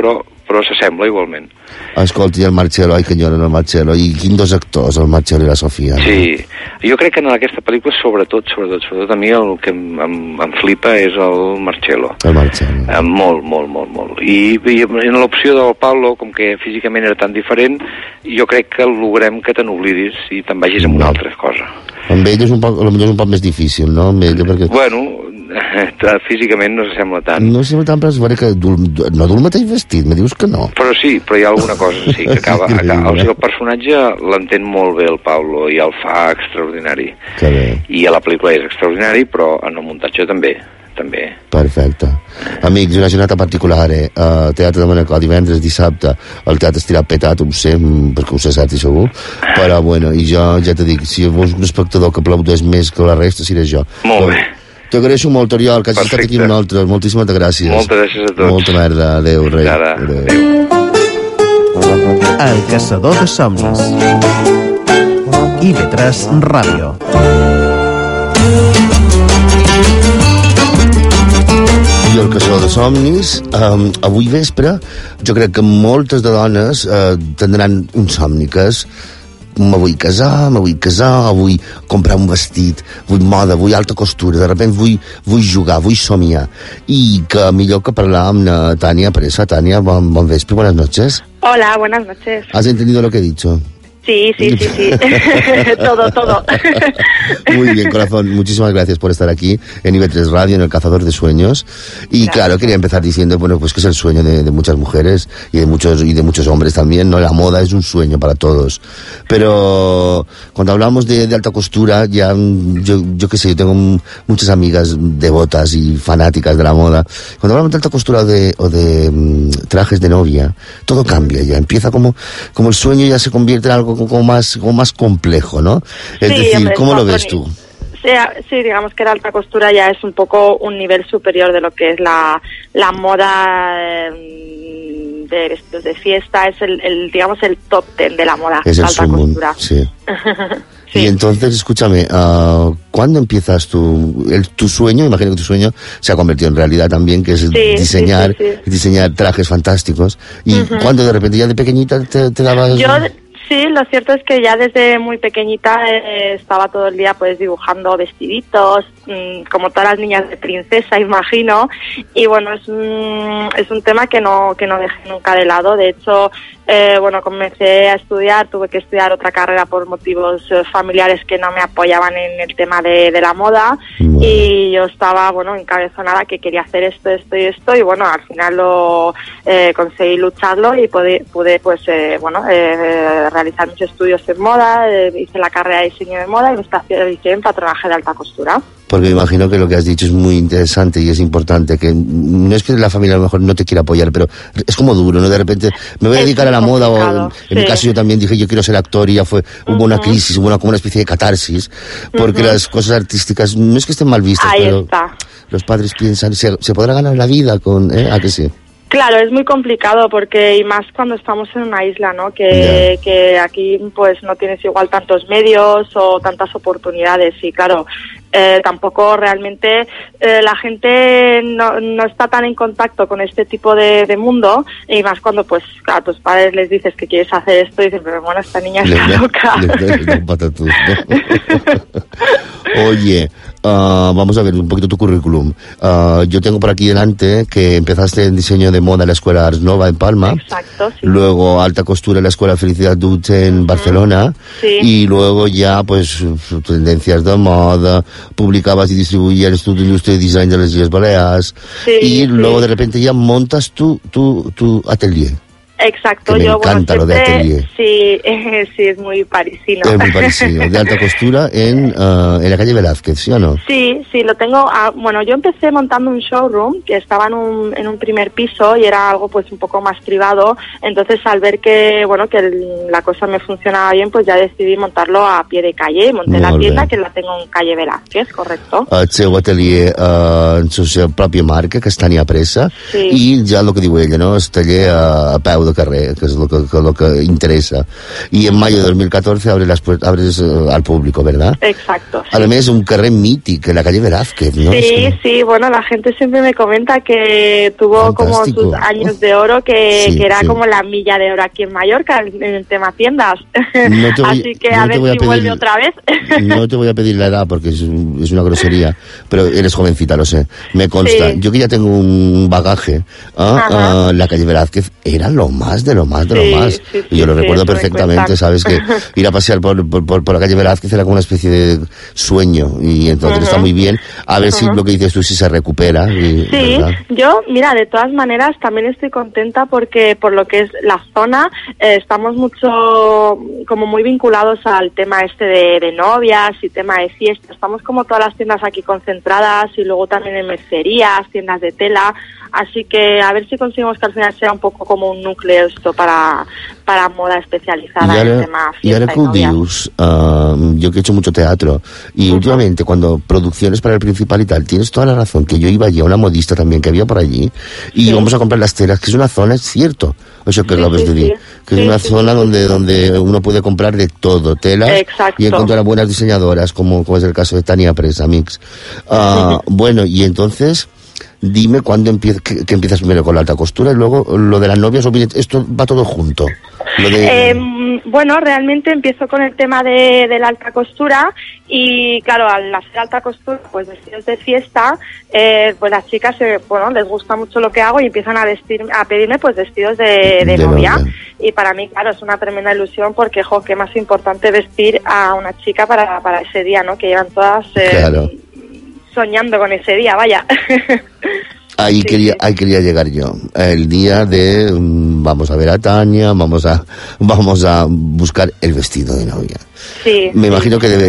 però s'assembla igualment. Escolta, i el Marcello, ai que enyoren el Marcello, i quins dos actors, el Marcello i la Sofia. Sí, jo crec que en aquesta pel·lícula sobretot a mi el que em flipa és el Marcello. El Marcello. Molt. I en l'opció del Pablo, com que físicament era tan diferent, jo crec que logrem que te n'oblidis i te'n vagis amb una altra cosa. Amb ell és un poc més difícil, no? Amb ell, perquè... Bueno, físicament no s'assembla tant. No s'assembla tant, però és vera que no du el mateix vestit, me dius que no. Però sí, però hi ha alguna cosa, sí, que acaba. O sigui, el personatge l'entén molt bé el Pablo i el fa extraordinari. Que bé. I a la pel·lícula és extraordinari, però en el muntatge també. Perfecte. Amics, una jornada particular, Teatre de Manacor, divendres, dissabte, el teatre estirat petat, ho sé, perquè ho sé cert i segur, però bueno, i jo ja t'ho dic, si vols un espectador que aplaudeix més que la resta, seré jo. Molt bé. T'agraeixo molt, Oriol, que hagis estat aquí amb nosaltres. Moltíssimes gràcies. Moltes gràcies a tots. Molta merda. Adéu, rei. Adéu. El caçador de somnis. IB3 Ràdio. I el caçador de somnis, avui vespre, jo crec que moltes de dones tindran un somni, que és me vull casar, vull comprar un vestit, vull moda, vull alta costura, de repente vull jugar, vull somiar. I que millor que parlar amb Tania Presa. Tania, bon vespre, buenas noches. Hola, buenas noches. ¿Has entendido lo que he dicho? Sí. Todo. Muy bien, corazón. Muchísimas gracias por estar aquí en IB3 Radio, en El Cazador de Sueños. Y gracias. Claro, quería empezar diciendo, bueno, pues que es el sueño de muchas mujeres y de muchos hombres también, ¿no? La moda es un sueño para todos. Pero cuando hablamos de alta costura, ya yo qué sé, yo tengo muchas amigas devotas y fanáticas de la moda. Cuando hablamos de alta costura o de trajes de novia, todo cambia ya. Empieza como el sueño ya se convierte en algo como más complejo, ¿no? Es decir, ¿cómo lo ves tú? Sí, digamos que la alta costura ya es un poco un nivel superior de lo que es la moda de vestidos de fiesta, es digamos el top 10 de la moda, es la el alta costura. Sí. Sí. Y entonces, escúchame, ¿cuándo empiezas tu sueño? Imagino que tu sueño se ha convertido en realidad también, que es diseñar trajes fantásticos. ¿Y cuándo de repente ya de pequeñita te dabas...? Sí, lo cierto es que ya desde muy pequeñita estaba todo el día pues dibujando vestiditos, como todas las niñas de princesa, imagino, y bueno, es un tema que no dejé nunca de lado. De hecho, bueno, comencé a estudiar, tuve que estudiar otra carrera por motivos familiares que no me apoyaban en el tema de la moda, y yo estaba, bueno, encabezonada que quería hacer esto, y bueno, al final lo conseguí lucharlo y pude pues, realizar mis estudios en moda, hice la carrera de diseño de moda y me especialicé en patronaje de alta costura. Porque me imagino que lo que has dicho es muy interesante y es importante, que no es que la familia a lo mejor no te quiera apoyar, pero es como duro, ¿no? De repente me voy a dedicar a la moda, o en mi caso yo también dije yo quiero ser actor y ya hubo una crisis, hubo como una especie de catarsis, porque las cosas artísticas no es que estén mal vistas, pero los padres piensan, ¿se podrá ganar la vida con, ¿a que sí? Claro, es muy complicado porque, y más cuando estamos en una isla, ¿no? Que aquí pues no tienes igual tantos medios o tantas oportunidades, y claro, tampoco realmente la gente no está tan en contacto con este tipo de mundo, y más cuando pues a tus padres les dices que quieres hacer esto y dicen, pero bueno, esta niña está loca. Oye, vamos a ver un poquito tu currículum. Yo tengo por aquí delante que empezaste en diseño de moda en la Escuela Ars Nova en Palma. Exacto, sí. Luego alta costura en la Escuela Felicidad Dutch en Barcelona. Sí. Y luego ya pues tendencias de moda, publicabas y distribuías Estudio de Industria y Design de las Illes Balears. Sí, y luego de repente ya montas tu atelier. Exacto, que me encanta lo de atelier. Sí, es muy parisino. Es muy parisino, de alta costura en la calle Velázquez, ¿sí o no? Sí, lo tengo. Bueno, yo empecé montando un showroom que estaba en un primer piso y era algo pues un poco más privado. Entonces, al ver que la cosa me funcionaba bien, pues ya decidí montarlo a pie de calle. Monté la tienda, que la tengo en calle Velázquez, correcto. El seu atelier en la seva pròpia marca, que és Tania Presa, i ja el que diu ella, no? El taller a peu de carrer, que es lo que interesa. Y en mayo de 2014 abres al público, ¿verdad? Exacto. Sí. Además, un carrer mítico, en la calle Velázquez, ¿no? Sí, bueno, la gente siempre me comenta que tuvo Fantástico. como sus años de oro, que era como la milla de oro aquí en Mallorca, en el tema tiendas. Así que a ver si vuelve otra vez. No te voy a pedir la edad porque es una grosería, pero eres jovencita, lo sé, me consta. Yo que ya tengo un bagaje, la calle Velázquez era lo más de lo más. Y yo lo recuerdo perfectamente, sabes que ir a pasear por la calle Velázquez era como una especie de sueño, y entonces está muy bien. A ver si lo que dices tú si se recupera. ¿verdad? Yo, mira, de todas maneras también estoy contenta porque por lo que es la zona, estamos como muy vinculados al tema de novias y tema de fiestas. Estamos como todas las tiendas aquí concentradas, y luego también en mercerías, tiendas de tela. Así que a ver si conseguimos que al final sea un poco como un núcleo esto para moda especializada en el tema fiesta. Y ahora que ho dius, yo que he hecho mucho teatro, y últimamente cuando producciones para el Principal y tal, tienes toda la razón, que yo iba allí a una modista también que había por allí, y vamos a comprar las telas, que es una zona, es cierto, eso que acabas de decir, que es una zona donde uno puede comprar de todo, telas, y encontrar buenas diseñadoras, como es el caso de Tania Presa, Mix. Bueno, y entonces, dime cuándo que empiezas primero con la alta costura y luego lo de las novias, o bien, esto va todo junto. Bueno, realmente empiezo con el tema de la alta costura, y claro, al hacer alta costura, pues vestidos de fiesta, pues las chicas, les gusta mucho lo que hago y empiezan a pedirme pues vestidos de novia. Y para mí, claro, es una tremenda ilusión porque, qué más importante vestir a una chica para ese día, ¿no? Que llevan todas soñando con ese día, vaya. Ahí quería llegar yo. El día de vamos a ver a Tania, vamos a buscar el vestido de novia. Sí. Me imagino que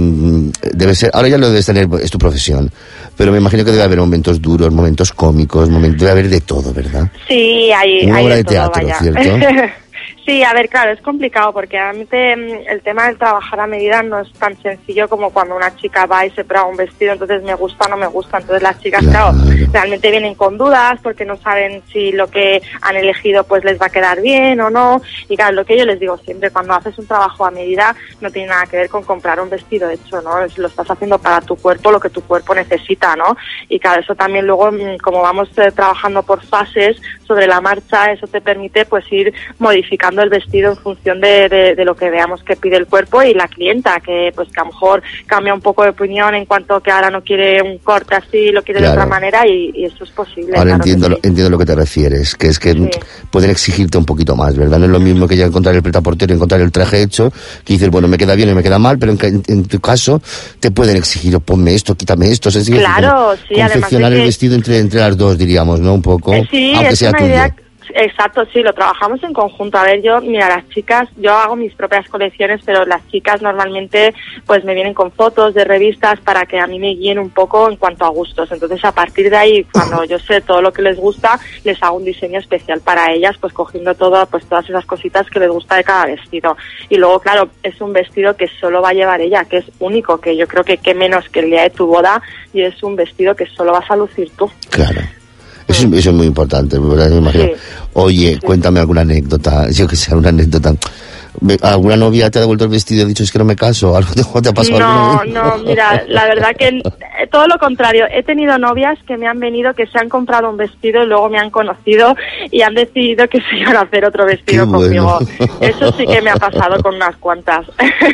debe ser, ahora ya lo debes tener, es tu profesión, pero me imagino que debe haber momentos duros, momentos cómicos, debe haber de todo, ¿verdad? Sí, hay una obra de todo, teatro, vaya. ¿Cierto? Sí, a ver, claro, es complicado porque realmente el tema del trabajar a medida no es tan sencillo como cuando una chica va y se prueba un vestido, entonces me gusta o no me gusta. Entonces las chicas, claro, realmente vienen con dudas porque no saben si lo que han elegido pues les va a quedar bien o no. Y claro, lo que yo les digo siempre, cuando haces un trabajo a medida no tiene nada que ver con comprar un vestido hecho, ¿no? Lo estás haciendo para tu cuerpo, lo que tu cuerpo necesita, ¿no? Y claro, eso también luego, como vamos trabajando por fases sobre la marcha, eso te permite pues ir modificando el vestido en función de lo que veamos que pide el cuerpo y la clienta, que pues que a lo mejor cambia un poco de opinión en cuanto que ahora no quiere un corte así, lo quiere de otra manera, y eso es posible. Ahora entiendo lo que te refieres, que es que pueden exigirte un poquito más, ¿verdad? No es lo mismo que ya encontrar el pretaportero, encontrar el traje hecho, que dices, bueno, me queda bien y me queda mal, pero en tu caso te pueden exigir, ponme esto, quítame esto, es decir, confeccionar el vestido entre las dos, diríamos, ¿no? Un poco, aunque sea tuyo. Exacto, sí, lo trabajamos en conjunto. A ver, las chicas, yo hago mis propias colecciones, pero las chicas normalmente pues me vienen con fotos de revistas para que a mí me guíen un poco en cuanto a gustos. Entonces, a partir de ahí, cuando yo sé todo lo que les gusta, les hago un diseño especial para ellas, pues cogiendo todas esas cositas que les gusta de cada vestido. Y luego, claro, es un vestido que solo va a llevar ella, que es único, que yo creo que qué menos que el día de tu boda, y es un vestido que solo vas a lucir tú. Claro. Eso es muy importante, ¿verdad? Me imagino. Oye, cuéntame alguna anécdota, yo que sé, alguna anécdota. ¿Alguna novia te ha devuelto el vestido y ha dicho es que no me caso? ¿Algo te ha pasado? No, mira, la verdad que todo lo contrario. He tenido novias que me han venido, que se han comprado un vestido y luego me han conocido y han decidido que se iban a hacer otro vestido conmigo. Eso sí que me ha pasado con unas cuantas.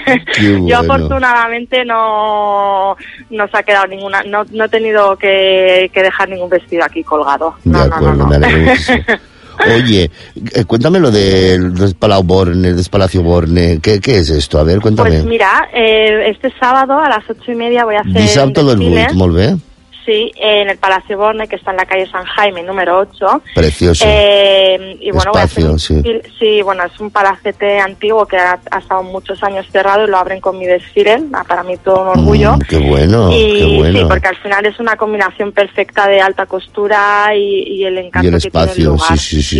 Yo afortunadamente no se ha quedado ninguna, no he tenido que dejar ningún vestido aquí colgado. No. Me alegro muchísimo. Oye, cuéntame lo del Palau Borne, del Palacio Borne. ¿Qué es esto? A ver, cuéntame. Pues mira, este sábado a las 8:30 voy a hacer Dissabte del 8, molt bé. Sí, en el Palacio Borne, que está en la calle San Jaime, número 8. Precioso. Y bueno, espacio, sí, bueno, es un palacete antiguo que ha estado muchos años cerrado y lo abren con mi desfile. Para mí todo un orgullo. Qué bueno, qué bueno. Sí, porque al final es una combinación perfecta de alta costura y el encanto y el espacio, que tiene el lugar.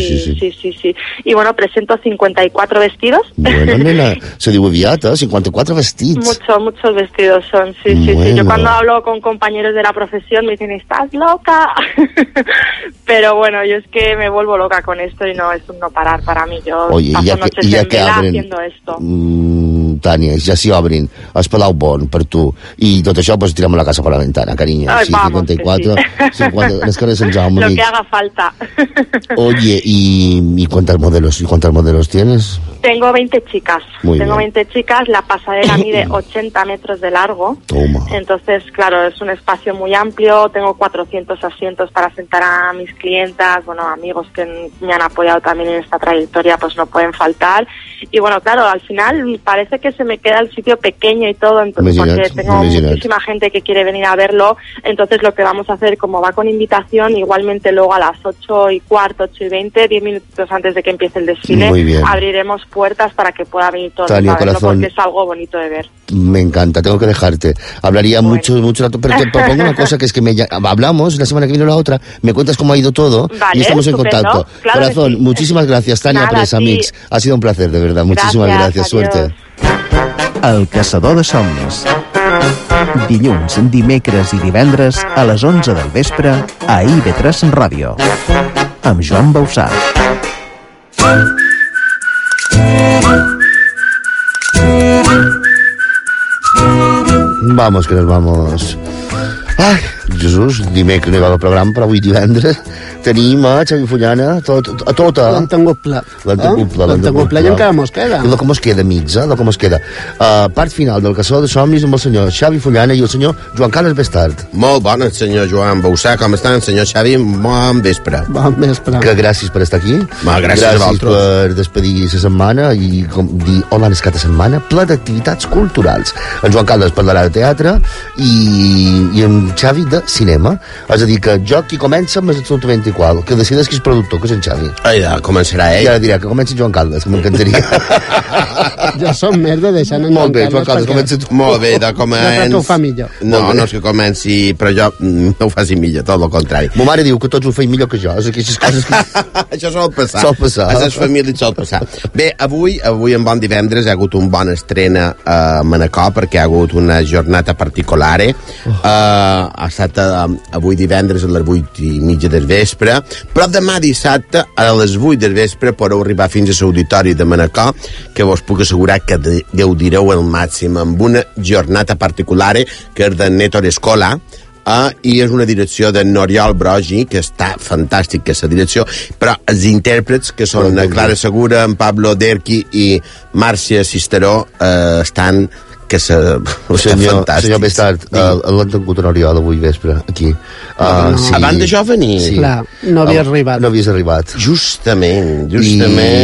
Sí. Y bueno, presento 54 vestidos. Bueno, nena, se diu aviat, 54 vestidos. Muchos vestidos son, sí. Yo cuando hablo con compañeros de la profesión televisión me dicen, ¿estás loca? Pero bueno, yo es que me vuelvo loca con esto y no es un no parar para mí. Yo paso noches en vela haciendo esto. Tània, ja s'hi obrin el Palau Bon per tu i tot això pues tirem a la casa per la ventana, cariño. Ay, sí, vamos, 54, sí. 50, les carres Sant Jaume. Lo que haga falta. Oye, ¿y cuántos modelos tienes? Tengo 20 chicas. Muy Tengo bien. 20 chicas. La pasarela mide 80 metros de largo. Toma. Entonces, claro, es un espacio muy amplio. Tengo 400 asientos para sentar a mis clientas, bueno, amigos que me han apoyado también en esta trayectoria, pues no pueden faltar. Y bueno, claro, al final parece que se me queda el sitio pequeño y todo, entonces, porque tengo muchísima gente que quiere venir a verlo. Entonces lo que vamos a hacer, como va con invitación, igualmente luego a las 8:15, 8:20, 10 minutos antes de que empiece el desfile, abriremos puertas para que pueda venir todo Tania, a verlo, corazón, porque es algo bonito de ver. Me encanta, tengo que dejarte. Hablaría mucho rato, pero te propongo una cosa, que es que hablamos la semana que viene o la otra, me cuentas cómo ha ido todo, vale, y estamos en estupendo. contacto. Claro, Corazón, muchísimas gracias, Tania Presa, Mix. Ha sido un placer, de verdad. Muchísimas gracias. Suerte. El Caçador de Somnis. Dilluns, dimecres i divendres a les 11 del vespre a IB3 Ràdio. Amb Joan Bausà. Vamos, que nos vamos. Ai, Jesús, dimecres no hi va el programa, però avui divendres tenim a Xavi Fullana, a tota. L'han tingut ple. I encara mos queda. I lo que mos queda, amics, lo que mos queda. Part final del Caçador de Somnis amb el senyor Xavi Fullana i el senyor Joan Carles Bestart. Molt bona, senyor Joan Bausà, com estan, senyor Xavi? Bon vespre. Bon vespre. Que gràcies per estar aquí. Gràcies a vosaltres. Per despedir la setmana i dir hola en cada setmana, ple d'activitats culturals. En Joan Carles parlarà de teatre i en Xavi de cinema. És a dir, que jo qui comença m'és absolutament igual, que decideix qui és productor, que és en Xavi. Començarà ell. I ara dirà que comenci Joan Carles, que m'encantaria. Jo som més de deixar en Joan Carles, comença tu. Molt bé, de començ... Jo que ho fa millor. No és que comenci, però jo no ho faci millor, tot el contrari. Ma mare diu que tots ho feim millor que jo, és aquestes coses que... Això sol passar. Sol passar. A les famílies sol passar. Bé, avui en bon divendres hi ha hagut un bon estrena a Manacor, perquè hi ha hagut una jornada particular. Ha estat avui divendres a les 8:30 del vespre, però demà dissabte a les 8 del vespre podeu arribar fins a l'auditori de Manacor, que vos puc assegurar que gaudireu al màxim amb una jornada particular que és de Nètor Escola, i és una direcció de N'Oriol Brogi, que està fantàstic, que és la direcció, però els intèrprets, que són Clara Segura, en Pablo Derqui i Màrcia Cisteró, estan que senyor Bestart, l'han tingut en Oriol avui vespre aquí. Abans d'això venir? Clar, no havies arribat. No havies arribat. Justament. I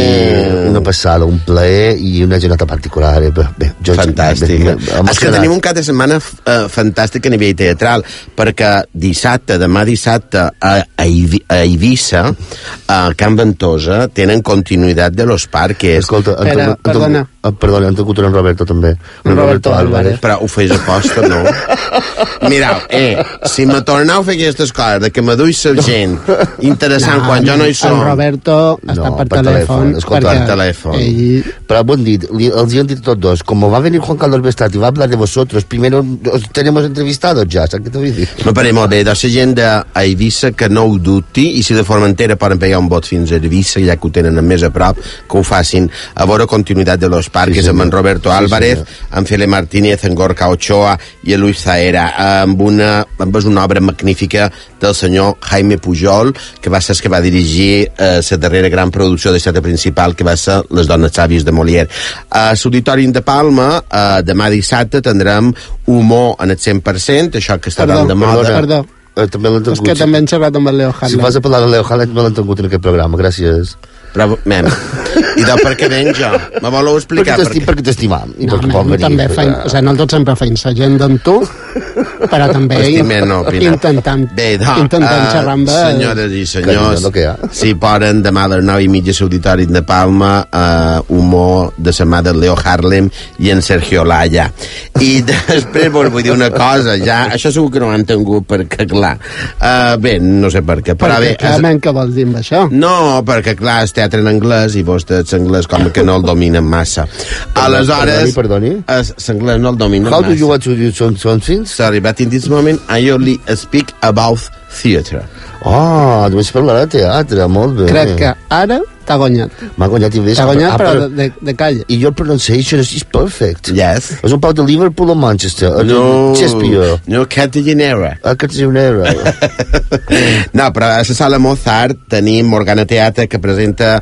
una passada, un plaer i una jornada particular. Fantàstic. És que tenim un cap de setmana fantàstic a nivell teatral, perquè demà dissabte a Eivissa, a Can Ventosa, tenen continuïtat de Los Parques. Escolta, perdona, han tingut en Roberto també. Roberto Álvarez. Però ho feis a posta, no? Mirau, si me torneu a fer aquestes coses, de que me duis la gent interessant quan jo no hi som... El Roberto està per telèfon. Per telèfon. Però bon dit, els han dit tots dos, como va a venir Juan Carlos Bestart y va a hablar de vosotros, primero os tenemos entrevistados ya, ¿sabes qué te vull dir? Me pareix molt bé, de la gent d'Eivissa que no ho dubti, i si de Formentera poden pegar un vot fins a Eivissa, ja que ho tenen més a prop, que ho facin a veure continuïtat de Los Parques, amb en Roberto Álvarez, amb Fele Martínez, en Gorka Ochoa i en Luis Zahera, amb una obra magnífica del senyor Jaime Pujol, que va ser el que va dirigir la darrera gran producció de teatre principal, que va ser Les dones sàvies de Molière. A l'Auditori de Palma, demà dissabte, tindrem humor en el 100%, això que està tan de moda. Perdó. És que també hem xerrat amb el Leo Harlem. Si vas a parlar del Leo Harlem, me l'han tingut en aquest programa, gràcies. Però, i de per què venc jo? Me voleu explicar? Perquè t'estimam. No, també nosaltres sempre feim la gent d'en tu, però també intentant xerrar amb senyores i senyors, si poden demà a les 9:30 a l'Auditori de Palma, humor de la mà del Leo Harlem i en Sergio Olaya. I després vos vull dir una cosa, ja, això segur que no ho han tingut, perquè clar, bé, no sé per què, però bé... Què vols dir amb això? No, perquè clar, el teatre en anglès i vostè l'anglès com que no el dominen massa. Aleshores... Perdoni? L'anglès no el dominen massa. How do you want to do something? Sorry, but in this moment I only speak about theatre. Només parlarà de teatre, molt bé. Crec que ara t'ha guanyat. M'ha guanyat i t'ha guanyat, però de calle. I your pronunciation is perfect. Yes. És un pau de Liverpool o Manchester? No, Shakespeare. No, Cartagenera. Cartagenera. No, però a la sala Mozart tenim Morgana Teatre que presenta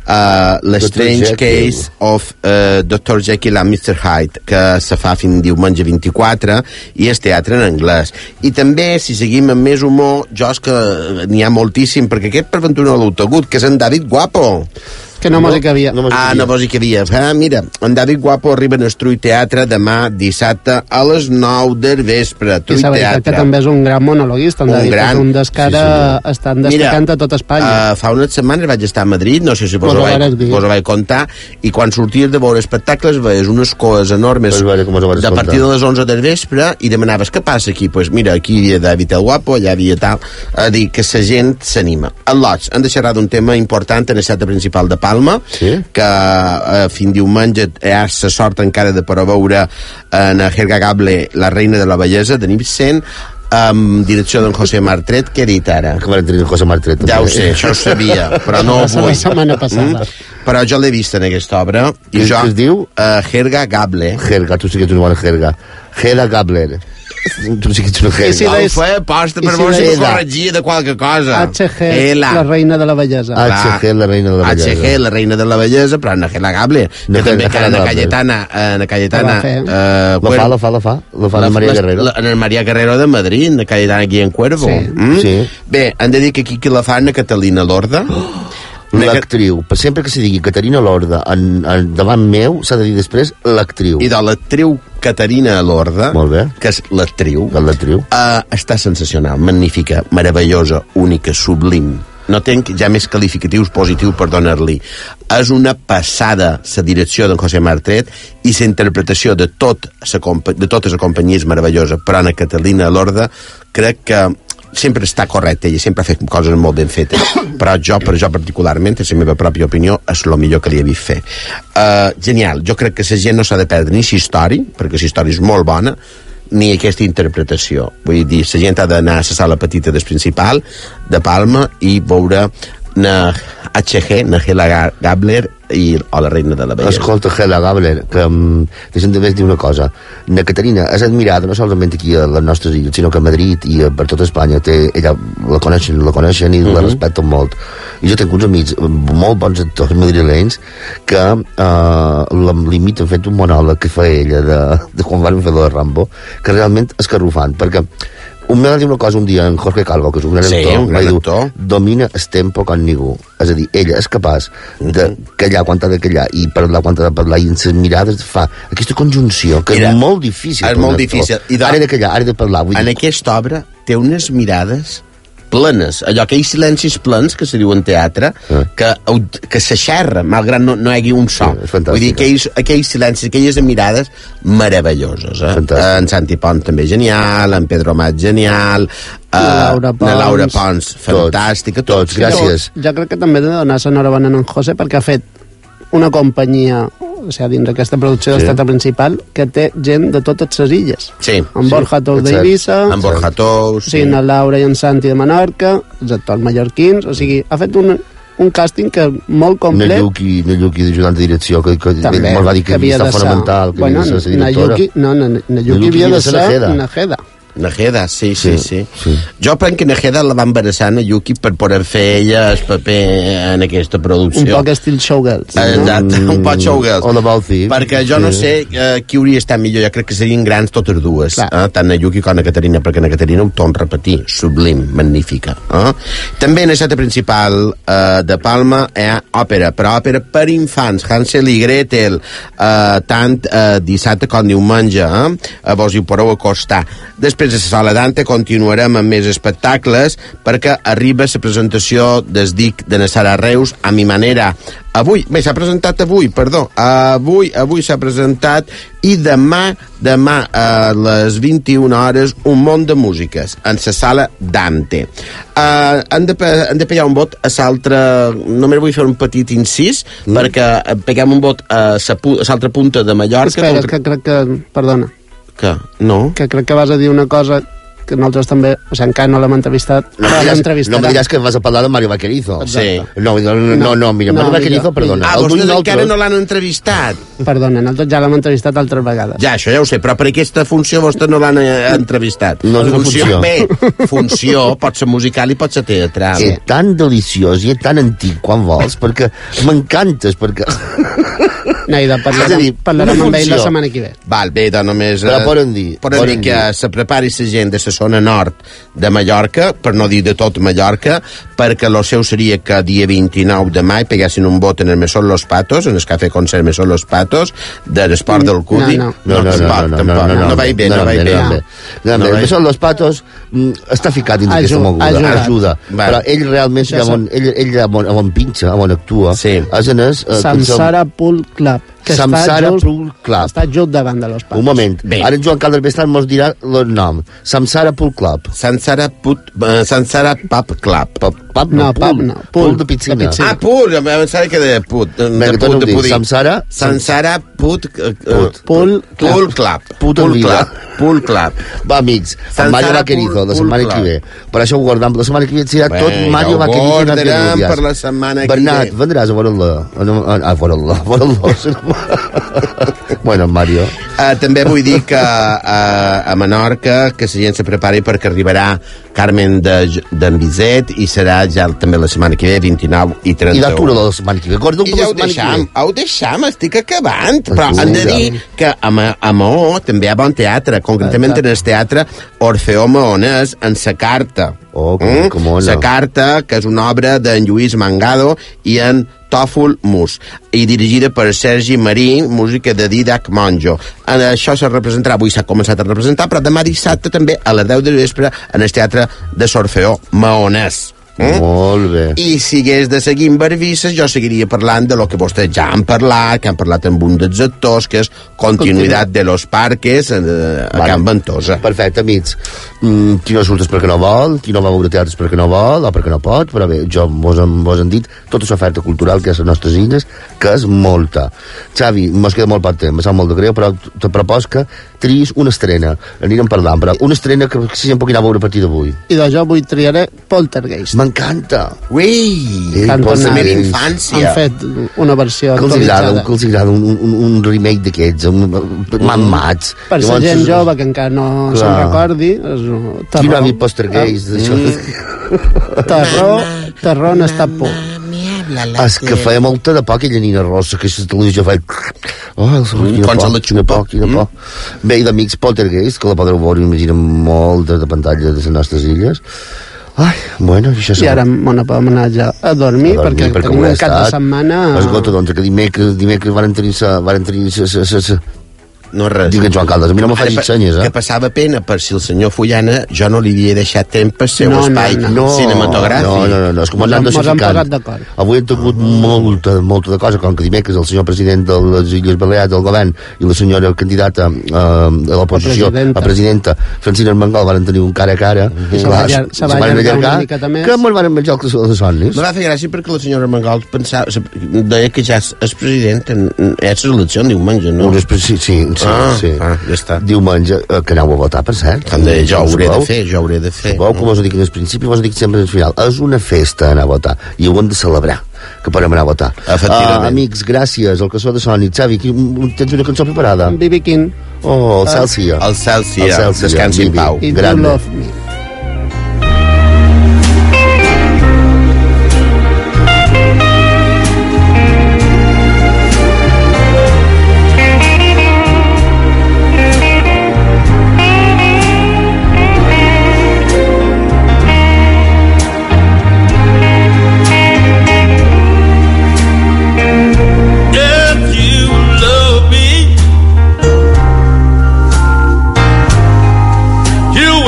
l'Strange Case of Dr. Jekyll and Mr. Hyde, que se fa fins diumenge 24 i és teatre en anglès. I també, si seguim amb més humor, jo és que n'hi ha moltíssim, perquè aquest per ventura no l'ho tagut, que és en David Guapo. Que no mos hi cabia. No mos hi cabia. Mira, en David Guapo arriba en el Trui Teatre demà dissabte a les 9 del vespre. I la veritat que també és un gran monologuista, en David. És un dels que ara estan destacant a tot Espanya. Fa unes setmanes vaig estar a Madrid, no sé si vos ho vaig contar, i quan sorties de veure espectacles veies unes coes enormes de partir de les 11 del vespre i demanaves què passa aquí? Pues mira, aquí hi havia David el Guapo, allà havia tal, a dir que la gent s'anima. En Lots, hem de xerrar d'un tema important en el teatre principal de Palma, que fins diumenge ja se sort encara de per a veure en Helga Gable, la reina de la bellesa de Ibsen, amb direcció d'en José Martret. Què he dit ara? Que va dir José Martret. Ja ho sé, això ho sabia, però no ho vull. La setmana passada. Però jo l'he vist en aquesta obra. I jo, es diu? Helga Gable. Helga, tu sí que ets una bona Helga. Helga Gabler. Tu sí que ets una Helga. No ho feia posta per veure si corregia de qualque cosa. HG, la reina de la bellesa. HG, la reina de la bellesa. HG, la reina de la bellesa, però en Helga Gable, que també que en Cayetana... La fa la Maria Guerrero. En Maria Guerrero de Madrid, de Cayetana Guillén Cuervo. Sí. Bé, han de dir que aquí qui la fa és Catalina Lorda. L'actriu, per sempre que se digui Caterina Lorda davant meu, s'ha de dir després l'actriu. I de l'actriu Caterina Lorda, que és l'actriu, està sensacional, magnífica, meravellosa, única, sublim. No tenc ja més qualificatius positius per donar-li. És una passada la direcció d'en José Martret i la interpretació de totes les companyies meravellosa, però en Catalina Lorda crec que sempre està correcte, ella sempre ha fet coses molt ben fetes, però jo particularment, és la meva pròpia opinió, és el millor que li he vist fer. Genial, jo crec que la gent no s'ha de perdre ni la història, perquè la història és molt bona, ni aquesta interpretació. Vull dir, la gent ha d'anar a la sala petita del principal de Palma i veure na HG, na Helga Gabler o la reina de la bellesa. Escolta, Helga Gabler, que deixa'm també dir una cosa. Na Caterina és admirada no solament aquí a les nostres illes, sinó que a Madrid i per tota Espanya ella la coneixen i la respecten molt. I jo tinc uns amics molt bons actors madrilenys que l'imiten fent un monòleg que fa ella de quan van fer de Rambo, que realment és escarrufant, perquè m'ha de dir una cosa un dia en Jorge Calvo, que és un gran actor, domina el tempo com ningú. És a dir, ella és capaç de callar quan ha de callar i parlar quan ha de parlar, i en les mirades fa aquesta conjunció que és molt difícil. És molt difícil. Ara he de callar, ara he de parlar. En aquesta obra té unes mirades plenes, allò que hi ha silencis plens que se diu en teatre, que se xerra malgrat no hi hagi un so. Vull dir que aquells silencis, aquelles mirades meravelloses. En Santi Pont també genial, en Pedro Amat genial, la Laura Pons fantàstica, tots, gràcies. Jo crec que també he de donar l'enhorabona a en José perquè ha fet una companyia, o sigui, dins d'aquesta producció del teatre principal, que té gent de totes les illes. Sí. En Borja Tous d'Eivissa, en Laura i en Santi de Menorca, els actors mallorquins, o sigui, ha fet un càsting que molt complet. Nayuki d'ajudant de direcció, que molt va dir que havia estat fonamental, que havia de ser directora. Nayuki havia de ser Najeda. Najeda, sí. Jo penso que Najeda la va embarassar a Yuki per poder fer ella el paper en aquesta producció. Un poc estil Showgirls. Exacte, un poc Showgirls. Perquè jo no sé qui hauria estat millor, jo crec que serien grans totes dues, tant a Yuki com a Caterina, perquè a Caterina ho torno a repetir, sublim, magnífica. També en el teatre principal de Palma hi ha òpera, però òpera per infants, Hansel i Gretel, tant dissabte com diumenge, vos hi podeu acostar. Després després de la sala Dante continuarem amb més espectacles perquè arriba la presentació del DIC de Nassara Reus a mi manera. Avui s'ha presentat avui s'ha presentat i demà a les 21 hores un món de músiques en la sala Dante. Han de pegar un vot a l'altra, només vull fer un petit incís perquè peguem un vot a l'altra punta de Mallorca. Espera, que crec que... Perdona. Que no? Que crec que vas a dir una cosa que nosaltres també, o sigui, encara no l'hem entrevistat, no me diràs que vas a parlar de Mario Vaquerizo. Sí. No, mira, Mario Vaquerizo, perdona. Vostès encara no l'han entrevistat. Perdona, nosaltres ja l'hem entrevistat altres vegades. Ja, això ja ho sé, però per aquesta funció vostès no l'han entrevistat. No és una funció. Bé, funció pot ser musical i pot ser teatral. És tan deliciós i és tan antic quan vols, perquè m'encantes, perquè... Neida, parlarem amb ell la setmana que ve. Val, bé, doncs només... Però poden dir que se prepari la gent de la zona nord de Mallorca, per no dir de tot Mallorca, perquè el seu seria que dia 29 de maig pegassin un vot en el Mesón Los Patos, en el cafè concert Mesón Los Patos, de l'esport del Cudi. No vaig bé. El Mesón Los Patos està ficat dins d'aquesta moguda. Ajuda. Però ell realment, ell on pinxa, on actua, és en el... Samsara Pool Club. Samsara Pool Club. Està just davant de l'Os Patos. Un moment. Ara en Joan Carles Bestrat mos dirà el nom. Samsara Pool Club. Samsara Pub Club. Pool de piscina. Ah, pool. Em pensava que de put. De pudí. Samsara Pool Club. Pool Club. Va, amics, amb Mario Vaquerizo la setmana que ve. Per això ho guardam. La setmana que ve serà tot Mario Vaquerizo. Ho guardarem per la setmana que ve. Bernat, vendràs a veure-la. Bueno, Mario. També vull dir que a Menorca que la gent se prepari perquè arribarà Carmen d'en Bizet i serà ja també la setmana que ve, 29 i 31. I l'atura de la setmana que ve. I ja ho deixam, estic acabant. Però hem de dir que a Maó també hi ha bon teatre, concretament en el teatre Orfeó Maonès, en sa carta. La carta, que és una obra d'en Lluís Mangado i en Tòfol Mus, i dirigida per Sergi Marí, música de Didac Monjo. Això se representarà, avui s'ha començat a representar, però demà dissabte també a les 10 de vespre en el teatre de l'Orfeó Maonès. Molt bé. I si hagués de seguir amb Barvisses, jo seguiria parlant de lo que vostès ja han parlat, que han parlat amb un dels actors, que és continuïtat de los parques a Can Ventosa. Perfecte, amics. Qui no surt és perquè no vol, qui no va veure teatre és perquè no vol o perquè no pot, però bé, jo vos han dit tota l'oferta cultural que és a les nostres illes, que és molta. Xavi, mos queda molt poc temps, em sap molt de greu, però te propos que triïs una estrena. Anirem parlant, però una estrena que si gent pugui anar a veure a partir d'avui. I de jo avui triaré Poltergeist. M'encanta. Ui, la meva infància. Han fet una versió actualitzada. Que els agrada un remake d'aquests, mamats. Per la gent jove que encara no se'n recordi, és qui no ha vist Poltergeist? Terror en estat pur. És que feia molta de por aquella Nina Rossa, que aquesta televisió feia... Quina por. Bé, i d'amics, Poltergeist, que la podreu veure, imagina, molt de pantalla de les nostres illes. Ai, bueno, això i ara podem anar ja a dormir perquè tenim un cap de setmana... Esgota, doncs, que dimecres van tenir no res. Digue Joan Caldes, a mi no me facis senyes, que passava pena per si el senyor Fullana jo no li havia deixat temps per seu espai cinematogràfic. No, és com ens han dosificant. Avui hem tingut molta de cosa, com que dimecres el senyor president de les Illes Balears del govern i la senyora candidata a l'oposició, a presidenta, Francina Armengol, van tenir un cara a cara, se van allargar una mica també. Que ens van menjar els somnis. Me va fer gràcia perquè la senyora Armengol deia que ja és president, és l'elecció en diumenge, no? Sí. Ja està. Diumenge, que aneu a votar, per cert. Jo ho hauré de fer. Sabeu, com us ho dic en el principi, us ho dic sempre en el final. És una festa anar a votar, i ho hem de celebrar, que podem anar a votar. Amics, gràcies, el Caçador de Sònic. Xavi, tens una cançó preparada? B.B. King. El Celsia. El Celsia, descansi en pau. I You Love Me. You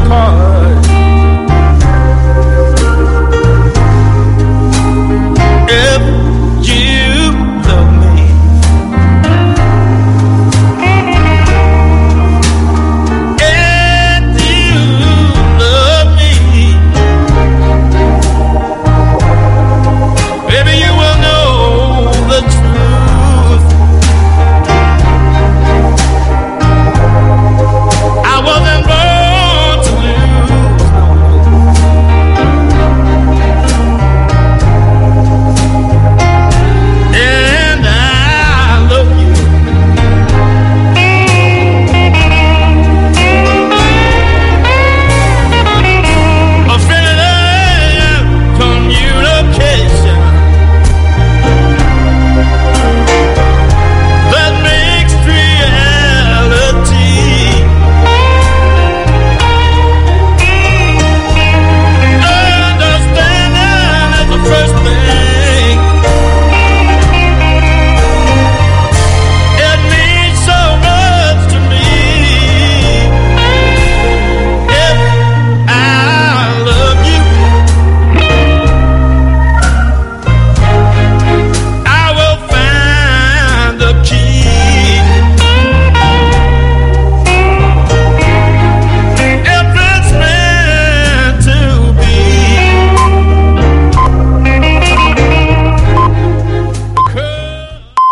time.